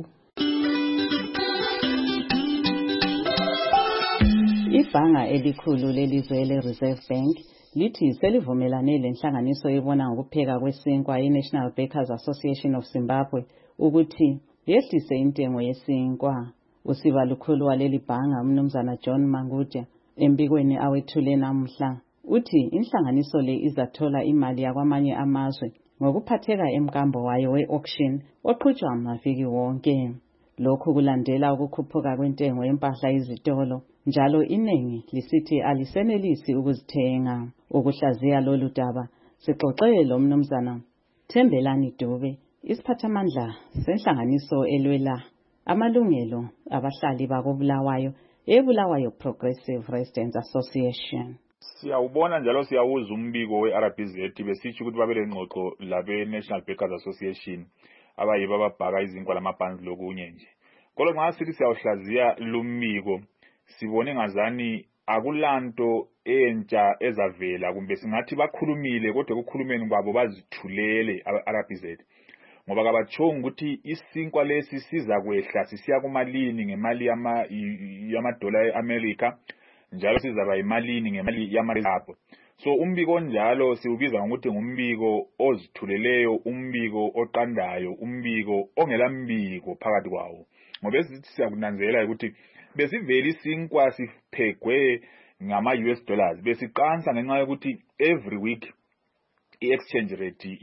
Ibhanga elikhulu lelizwe le-Reserve Bank lithi selivumelane lenhlanganiso ebona ngokupheka kwesinkwa ye-National Bakers Association of Zimbabwe ukuthi yehlise intengo yesinkwa. Usiba lukhulu waleli bhanga umnumzana John Mangudya embikweni awethule namuhla uthi inhlanganiso le izathola imali yakwamanye amazwe ngokuphatheka emkambo wayo we-auction oqhutshwa maviki wonke. Lokhu kulandela ukukhuphuka kwentengo yempahla izitolo, njalo inengi lisithi alisenelisi ukuzithenga. Ukuhlaziya lolu daba sixoxe lo mnumzana Thembelani Dube, isiphathamandla senhlanganiso elwela amalungelo abahlali bakoBulawayo eBulawayo Progressive Residents Association. Siyawubona njalo siyawuza umbiko we-RBZ besitsho ukuthi babele ngxoxo labe-National Bakers Association abayibo ababhaka izinkwa lamabhanzi lokunye nje. Kodwa nxa sithi siyawuhlaziya lumbiko sibone ngazani akulanto entsha ezavela kumbe singathi bakhulumile kodwa ekukhulumeni kwabo bazithulele aba-RBZ. Ngoba kabachonga ukuthi isinkwa lesi siza kwehla sisiya kumalini ngemali yamadola eAmerica njalo sizaba imalini ngemali yamaZimbabwe. So umbiko njalo siubiza ngokuthi ngumbiko ozithuleleyo, umbiko oqandayo, umbiko ongela mbiko phakathi kwawo. Ngoba esithi siyakunanzela ukuthi besiveli isinkwa siphegwe ngama-US dollars besiqansa ngenxa yokuthi every week i-exchange rate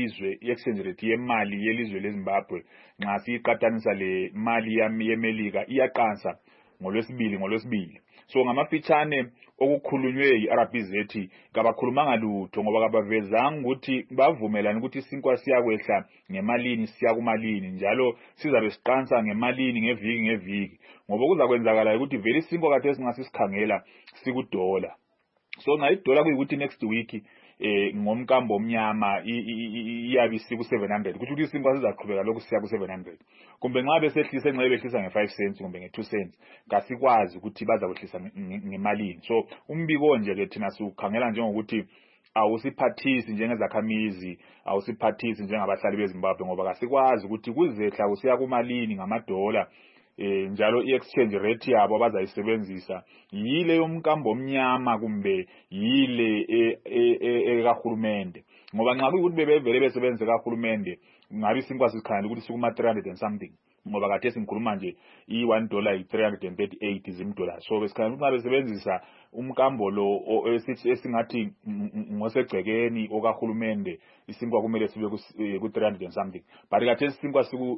yemali yelizwe leZimbabwe nxa siyiqathanisa le mali yeMelika iyaqansa ngolwesibili. So ngamafitshane okukhulunywe yi-RBZ kabakhulumanga lutho ngoba kabavezanga ukuthi bavumelana ukuthi isinkwa siyakwehla ngemalini siya kumalini njalo sizabe siqansa ngemalini ngeviki ngoba kuzakwenzakala ukuthi vele isinkwa kade singasikhangela sikudola. So nxa idola kuyikuthi next week ngomkambo omnyama iyabe siku700 kuthi ukuthi isinkwa sizaqhubeka lokhu siya ku700 kumbe nxa besehlisa nxa behlisa nge5 cents kumbe nge2 cents kasikwazi ukuthi bazakwehlisa ngemalini. So umbiko nje ke thina sikhangela njengokuthi awusiphathisi njengezakhamizi, awusiphathisi njengabahlali beZimbabwe ngoba kasikwazi ukuthi kuzehla kusiya kumalini ngamadola njalo i-exchange rate yabo abazayisebenzisa yile yomkambo omnyama kumbe yile ekahulumende. Ngoba nxa kuyikuthi bebevele besebenzise kahulumende ngabe isinkwa sikhangelela ukuthi sikuma 300 and something ngoba kade singikhuluma nje $1 $338 zimdollars. So besikhathi uma besebenzisa umkambo lo esingathi ngosegcekeni okahulumende isinkwa kumele sibe ku 300 and something, but kade isinkwa siku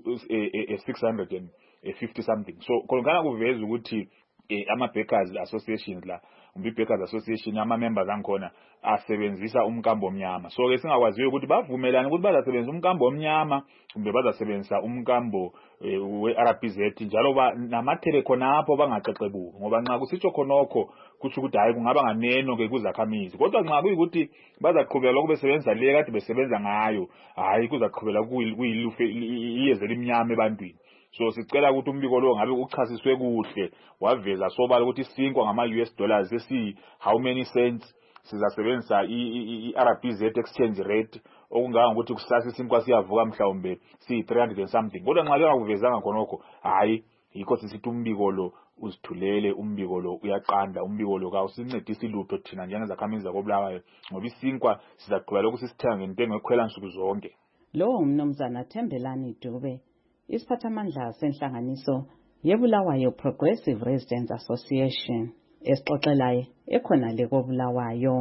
650 something. So khona kuveza ukuthi ama Backers Associations la Backers Association ama members angikhona asebenzisa umkambo omnyama. So ke singakwaziyo ukuthi bavumelana ukuthi bazasebenzisa umkambo omnyama kumbe bazasebenzisa umkambo we-RPZ njalo namathele khona apho bangaxexebuki, ngoba nxa kusitsho khonokho kuthi ukuthi hayi kungaba nganeno ke kuzakhamizi, kodwa nxa kuyikuthi bazaqhubeka lokho besebenzisa le kade besebenza ngayo, hayi kuzaqhubela kuyilufe iyeze limnyama ebantwini. So sicela ukuthi umbiko lo ngabe uchasiswe kuhle waveza sobala ukuthi isinkwa ngama-$US esi how many cents sizasebenzisa i-RPZ exchange rate okunganga ukuthi kusasa isinkwa siyavuka mhlawumbe si-300 and something, kodwa nxa bengakuvezanga khonokho hayi yikho sisithi umbiko lo uzithulele, umbiko lo uyaqanda, umbiko lo kawusincedisi lutho thina njengezakhamizi zakoBulawayo, ngoba isinkwa sizaqhubeka lokhu sisithenga ngentengo ekhwela nsuku zonke. Lo umnumzana Thembelani Dube, isiphathamandla senhlanganiso yeBulawayo Progressive Residents Association, esixoxelayo ekhona le koBulawayo.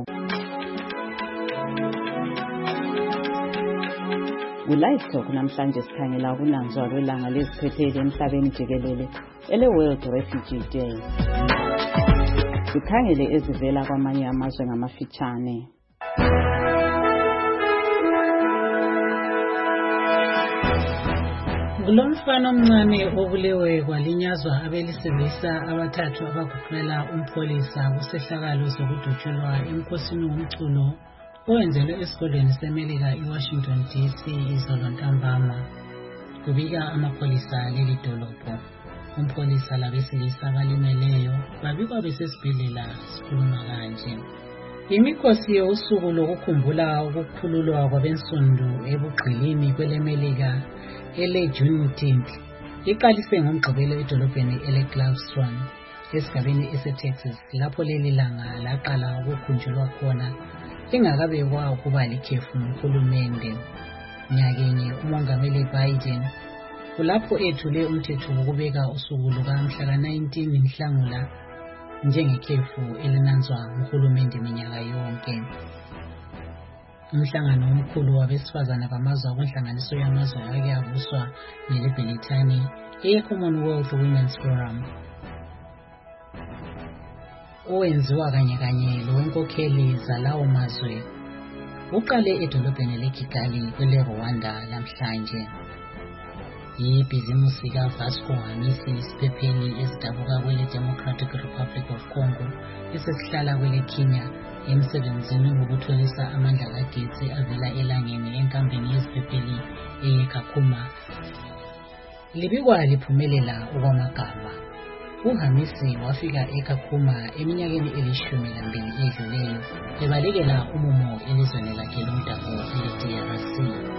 Ku-Live Talk namhlanje sikhangela ukunanzwa kwelanga leziphepheli emhlabeni jikelele ele-World Refugee Day. Sikhangele ezivela kwamanye amazwe ngamafitshane. Kulomfana omncane obulewe kwalinyazwa abesilisa abathathu abagoqela umpholisa kusehlakalo sokudutshulwa emkhosini womculo owenzelwe esigodlweni seMelika eWashington DC izolo ntambama. Kubika amapholisa leli dolobho. Umpholisa labesilisa abalimeleyo babikwa besesibhedlela, sikhuluma kanje. Imikhosi yosuku lokukhumbula ukukhululwa kwabensundu ebugqilini kweleMelika ele-June 10th iqalise ngoMgqibelo edolobheni ele-Galveston esigabeni ese-Texas, lapho leli langa laqala ukukhunjulwa khona lingakabekwa ukuba likhefu nguhulumende. Nyakenye umongameli Biden kulapho ethule umthetho wokubeka usuku lukamhla ka-19 Nhlangula njengekhefu elinanzwa nguhulumende minyaka yonke. Umhlangano omkhulu wabesifazana bamazwe akunhlanganiso yamazwe ake abuswa neleBrithani ye-Commonwealth Women's Forum owenziwa kanye lowenkokheli zalawo mazwe uqale edolobheni leKigali kwele-Rwanda namhlanje. Ibhizimusi kaVasco Hamisi isiphepheli ezidabuka kwele-Democratic Republic of Congo esesihlala kwele-Kenya emsebenzini wokutholisa amandla kagetsi avela elangeni enkambeni yeziphepheli eyeKakuma libikwa liphumelela okwamagama. uHamisi wafika eKakuma eminyakeni eli-12 edluleyo ebalekela umumo elizweni lakhe lomdabu ele-DRC.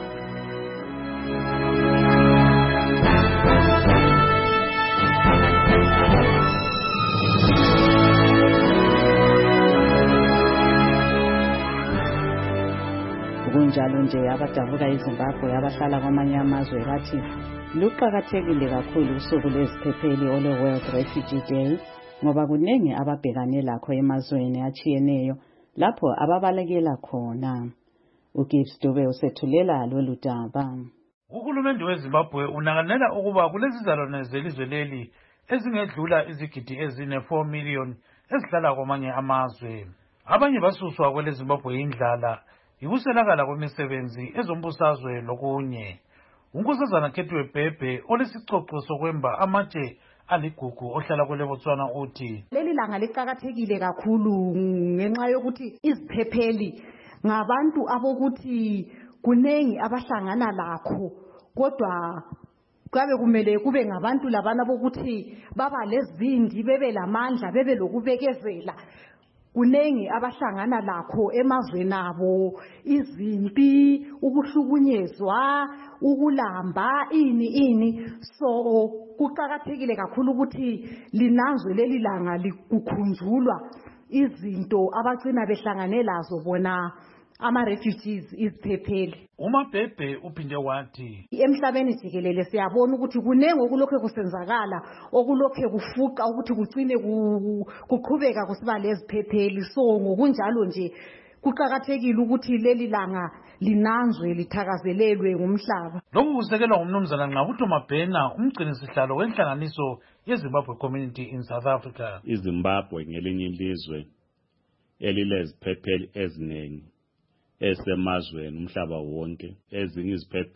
Kunjalo nje abadabuka eZimbabwe abahlala kwamanye amazwe bathi luqakathekile kakhulu usuku lweziphepheli ole-World Refugee Day ngoba kunengi ababhekane lakho emazweni atshiyeneyo lapho ababalekela khona. uGibbs Dube usethulela lolu daba. Uhulumende weZimbabwe unanganela ukuba kulezizalwane zelizwe leli ezingedlula izigidi ezine-4 million ezihlala kwamanye amazwe. Abanye basuswa kweleZimbabwe indlala, yikuswelakala kwemisebenzi ezombusazwe lokunye. Unkosazana Khethwe Bhebhe olesicoco sokwemba amatshe aligugu ohlala kweleBotswana uthi leli langa liqakathekile kakhulu ngenxa yokuthi iziphepheli ngabantu abokuthi kunengi abahlangana lakho, kodwa kwabe kumele kube ngabantu labana bokuthi baba lezindi, bebe lamandla, bebe lokubekezela. Kunengi abahlangana lakho emazweni abo, izimpi, ukuhlukunyezwa, ukulamba, ini. So kuqakathekile kakhulu ukuthi linanzwe leli langa likukhunjulwa izinto abagcina behlangane lazo bona ama-refugees iziphepheli. uMabhebhe uphinde wathi Emhlabeni jikelele siyabona ukuthi kunenge okulokho kusenzakala okulokho kufuqa ukuthi kugcine kuqhubeka kusiba leziphepheli. So ngokunjalo nje kuqakathekile ukuthi leli langa linanzwe lithakazelelwe ngumhlaba. Lokhu kusekelwa ngumnumzana Nqabutho Mabhena, umgcinisihlalo wenhlanganiso yeZimbabwe Community in South Africa. iZimbabwe ngelinye ilizwe elileziphepheli eziningi esemazweni umhlaba wonke. Ezinye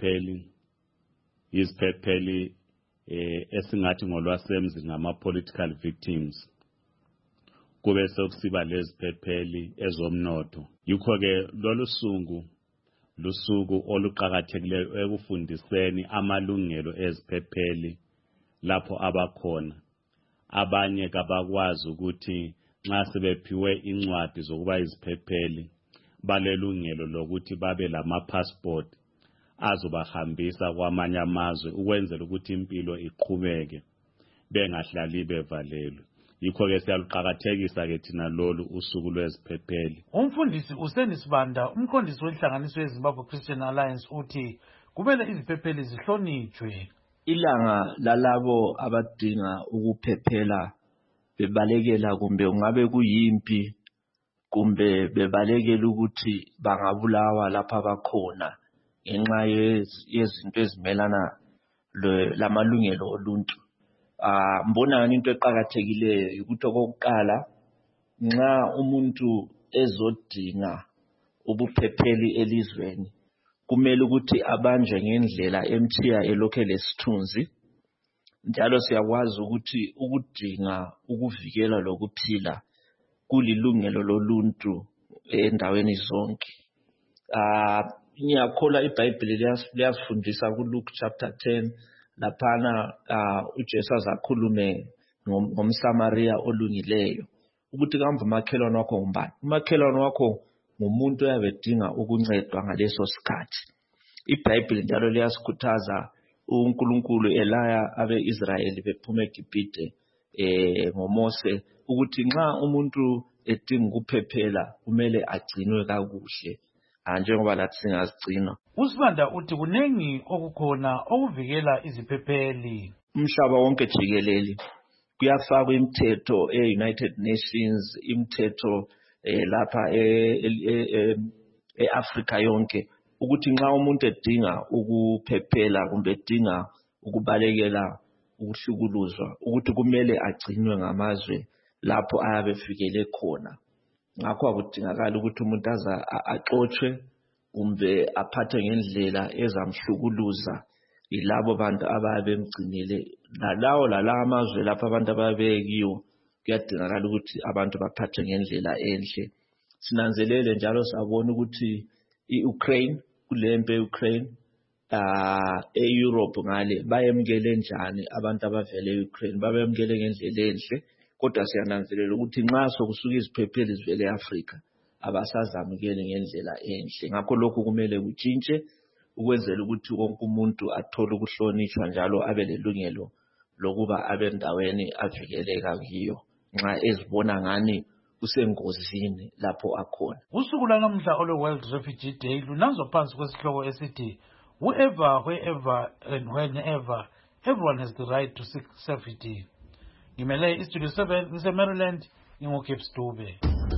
iziphepheli esingathi ngolwasemzi ngama-political victims. Kube sokusiba leziphepheli ezomnotho. Yikho-ke lolu lusuku oluqakathekileyo ekufundiseni amalungelo eziphepheli lapho abakhona. Abanye kabakwazi ukuthi nxa sebephiwe incwadi zokuba iziphepheli balelungelo lokuthi babe lama-passport azobahambisa kwamanye amazwe ukwenzela ukuthi impilo iqhubeke bengahlali bevalelwe. Yikho-ke siyaluqakathekisa-ke thina lolu usuku lweziphepheli. Umfundisi uSenisibanda, umqondisi wenhlanganiso yeZimbabwe Christian Alliance, uthi kumele iziphepheli zihlonitshwe. Ilanga lalabo abadinga ukuphephela bebalekela kumbe ungabe kuyimpi kumbe bebalekela ukuthi bangabulawa lapha abakhona ngenxa yezinto ezimelana lamalungelo oluntu. Mbona ngani into eqakathekileyo ukuthi okokuqala nxa umuntu ezodinga ubuphepheli elizweni kumele ukuthi abanjwe ngendlela emthiya elokhe lesithunzi. Njalo siyakwazi ukuthi ukudinga ukuvikela lokuphila kulilungelo loluntu endaweni zonke. Ngiyakholwa iBhayibheli liyasifundisa kuLuke chapter 10 laphana uJesu azakhulume ngomSamaria olungileyo ukuthi kambe umakhelwane wakho ngumbani. Umakhelwane wakho ngumuntu oyabedinga ukuncedwa ngaleso sikhathi. iBhayibheli njalo liyasikhuthaza uNkulunkulu elaya abe-Israyeli bephuma eGibhite ngoMose ukuthi nxa umuntu edinga ukuphephela kumele agcinwe kakuhle njengoba lathi singazigcina. uSibanda uthi kunengi okukhona okuvikela iziphepheli. Umhlaba wonke jikelele kuyafakwa imithetho e-United Nations, imithetho lapha e-Africa yonke ukuthi nxa umuntu edinga ukuphephela kumbe edinga ukubalekela ukuhlukuluzwa ukuthi kumele agcinwe ngamazwe lapho ayabe fikele khona. Ngakho akudingakala ukuthi umuntu axotshwe kumbe aphathe ngendlela ezamhlukuluza yilabo bantu ababe bemgcinile. Lalawo amazwe lapho abantu ababekiyo kuyadingakala ukuthi abantu baphathe ngendlela enhle. Sinanzelele njalo sabona ukuthi iUkraine kulempe eUkraine eEurope ngale bayemukele njani abantu abavele eUkraine, babemukele ngendlela enhle. Kodwa siyananzelela ukuthi nxa sokusuka iziphepheli zivele eAfrica abasazamukeli ngendlela enhle. Ngakho lokhu kumele kutshintshe ukwenzela ukuthi wonke umuntu athole ukuhlonishwa njalo abe lelungelo lokuba abendaweni avikeleka kiyo nxa ezibona ngani usengozini lapho akhona. Usuku lanamuhla olwe-World Refugee Day lunanzwa phansi kwesihloko esithi whoever, wherever and whenever everyone has the right to seek safety. Ngimele iStudio 7 ngise-Maryland, nginguGibbs Dube.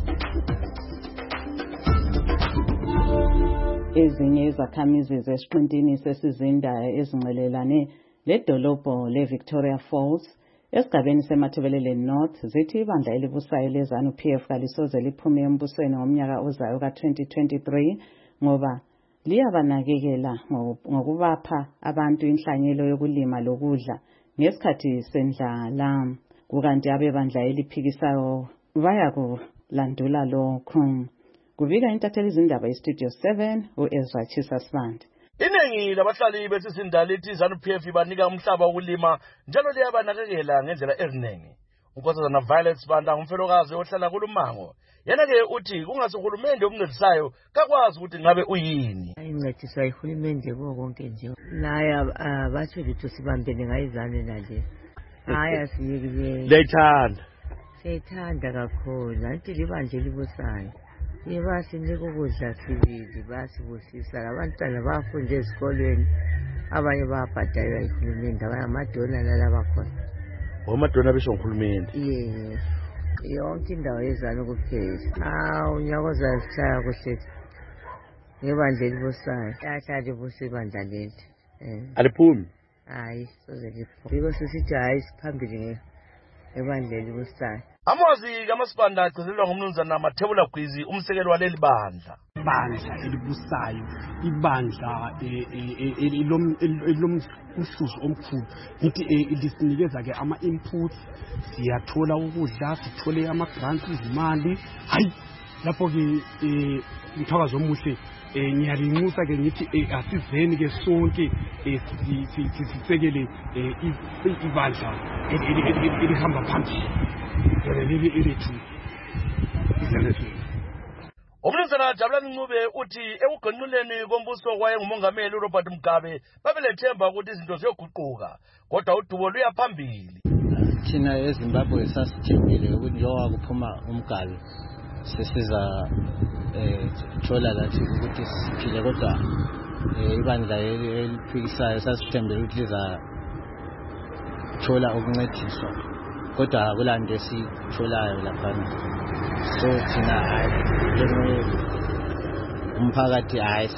Ezinye izakhamizi zesiqintini sesizinda ezinxelelane ledolobho leVictoria Falls esigabeni seMathebelele North zithi ibandla elibusayo leZANU-PF kalisoze liphume embusweni ngomnyaka ozayo ka-2023 ngoba liyabanakekela ngokubapha abantu inhlanyelo yokulima lokudla ngesikhathi sendlala. Kukanti abebandla eliphikisayo bayakulandula lokhu. Kubika intatheli izindaba iStudio 7 uEzra Chisasibanda. Iningi labahlali besizinda lithi ZANU-PF ibanika umhlaba wokulima njalo liyabanakekela ngendlela eziningi. Unkosazana Violet Sibanda ngumfelokazi ohlala kuLumango. Yena-ke uthi kungase uhulumende omncedisayo kakwazi ukuthi ngabe uyini. Incediswa ihulumende konke nje. Naye bathi lutho sibambene ngayizane nale. Haya siyekile. Lethanda. Sethanda kakhulu. Nanti libanje libusayo. Basinika ukudla sibili, basibusisa. Abantwana bafunde esikolweni, abanye bayabhadalelwa yihulumende, abanye amadona nalaba khona. Omadona besho nguhulumende? Yes. Yonke indawo yezana kuphela. Unyaka ozayo sihlala kuhle ngebandla elibusayo. Yahlala libusa ibandla leli. Aliphumi? Hayi, soze liphumi. Because sithi hayi siphambili ngebandla elibusayo. Amazwi kaMasipanda agcizelwa ngumnumzana Mathebula Gwizi, umsekeli waleli bandla. Ibandla elibusayo, ibandla elomhluzo omkhulu. Ngithi lisinikeza ke ama-inputs, siyathola ukudla, sithole ama-grants, izimali. Hayi, lapho ke umthakazo omuhle ngiyalinxusa ke ngithi asizeni ke sonke sisekele ibandla elihamba phambili. Umnumzana Jabulani Ncube uthi ekugonquleni kombuso kwaye ngumongameli uRobert Mugabe babelethemba ukuthi izinto ziyoguquka, kodwa udubo luya phambili. Thina eZimbabwe sasithembile ukuthi njengoba kuphuma uMgabe sesiza thola lathi ukuthi siphile, kodwa ibandla eliphikisayo sasithembele ukuthi liza thola ukuncediswa, kodwa akulanto esitholayo laphana. So thina umphakathi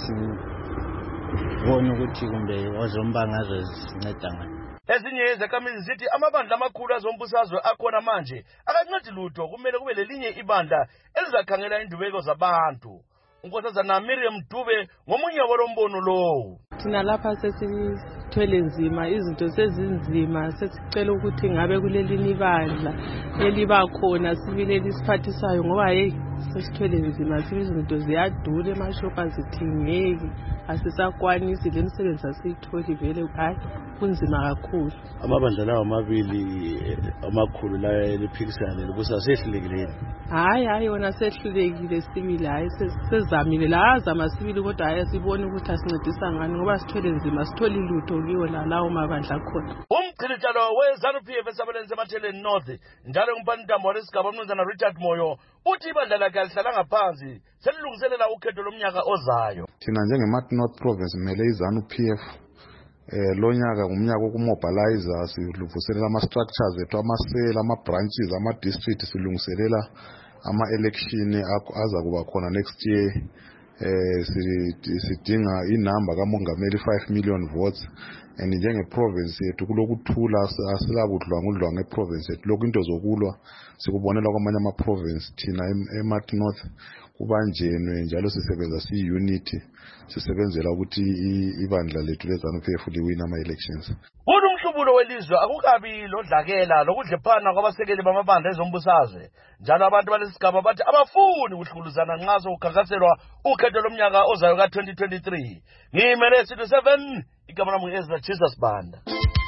sibona ukuthi kumbe ozombangazwe zinceda ngani. Ezinye izakhamizi zithi amabandla amakhulu azombusazwe akhona manje akancedi lutho, kumele kube lelinye ibandla elizakhangela indubeko zabantu. Unkosazana Miriam Dube ngomunye walombono lowo. Thina lapha sesithwele nzima, izinto sezinzima, sesicela ukuthi ngabe kulelini ibandla elibakhona sibile lisiphathisayo, ngoba hey sesithwele nzima, izinto ziyadula, emashop azithengeki, asisakwanisi lemisebenzi asiyitholi, vele hayi kunzima kakhulu. Amabandla lawo amabili amakhulu la eliphikisana libusa sehlulekile. Hayi wona sehlulekile sibili, hayi sezamile la azama sibili, kodwa hayi sibone ukuthi asincedisa ngani, ngoba sithwele nzima, sitholi lutho kiwo lawo mabandla khona. Umchilitshalo weZANU-PF esabaleni seMatheleni North njalo ngumphanintambo walesigaba umnumzana Richard Moyo uthi ibandla lakhe alihlala ngaphansi selilungiselela ukhetho lomnyaka ozayo. Thina njengeMathe North Province mele iZANU-PF lo nyaka ngumnyaka wokumobilize, silungiselela ama-structures ethu, amasela, ama-branches, ama-district, silungiselela ama-election azakuba khona next year. Sidinga inamba kamongameli 5 million votes, and njenge-province yethu kulokuthula, asilabudlwangudlwa nge-province yethu. Lokhu into zokulwa sikubonela kwamanye ama-province, thina eMathe North kubanjenwe njalo sisebenza siyi-unity, sisebenzela ukuthi ibandla lethu leZANU-PF liwina ama-elections. Kulo umhlubulo welizwe akukabi lodlakela lokudlephana kwabasekeli bamabandla ezombusazwe, njalo abantu balesigaba bathi abafuni ukuhlukuluzana nxa sokukhankaselwa ukhetho lomnyaka ozayo ka-2023. Ngimele Studio 7, igama lami Ezra Jesus Banda.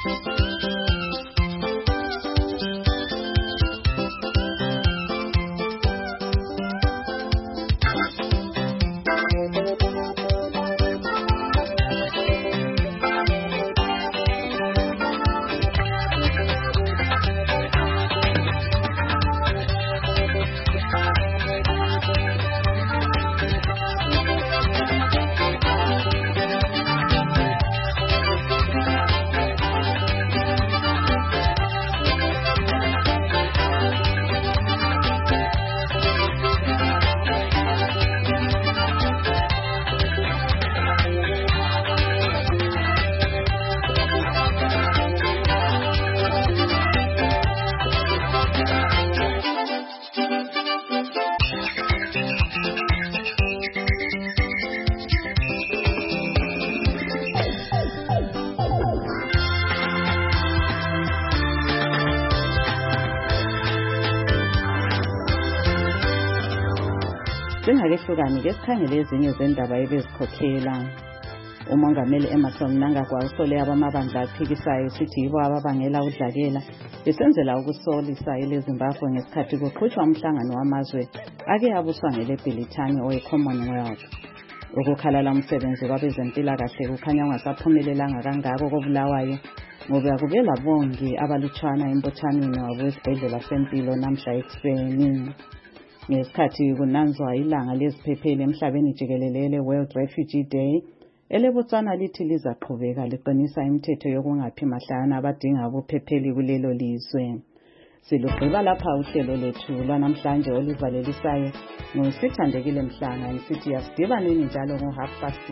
Singakehlukani ke sikhangele ezinye zendaba ebezikhokhela. Umongameli Emmerson Mnangagwa usole abamabandla aphikisayo sithi yibo ababangela udlakela besenzela ukusolisa eleZimbabwe ngesikhathi kuqhutshwa umhlangano wamazwe ake abuswa ngeLebhilithani owe-Commonwealth. Ukukhalala umsebenzi kwabezempilakahle kukhanya ungasaphumelelanga kangako koBulawayo ngoba kube labongi abalutshwana embuthanweni wabesibhedlela sempilo namhla ekuseni. Ngesikhathi kunanzwa ilanga leziphepheli emhlabeni jikelele World Refugee Day, eleBotswana lithi lizaqhubeka liqinisa imithetho yokungaphi mahlana abadinga ubuphepheli kulelo lizwe. Silugqiba lapha uhlelo lethu lwanamhlanje oluvalelisayo nguSithandekile Mhlanga ngisithi asidibaneni njalo ngo-6:30.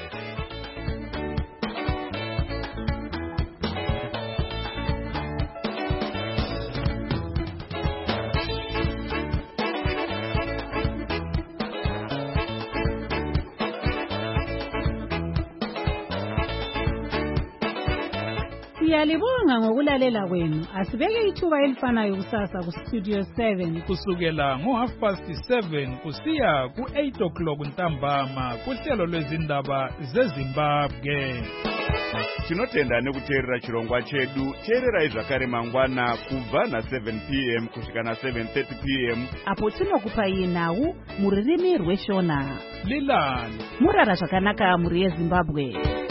Siyalibonga ngokulalela kwenu. Asibeke ithuba elifanayo kusasa ku Studio 7 kusukela ngo7:30 kusiya ku8 ntambama kuhlelo lwezindaba zeZimbabwe. Tinotenda nekuteerera chirongwa chedu. Teererai zvakare mangwana kubva na7 p.m. kusvika na7:30 p.m. apo tinokupai nhau muririmi rweshona. Lilani murara zvakanaka muri yeZimbabwe.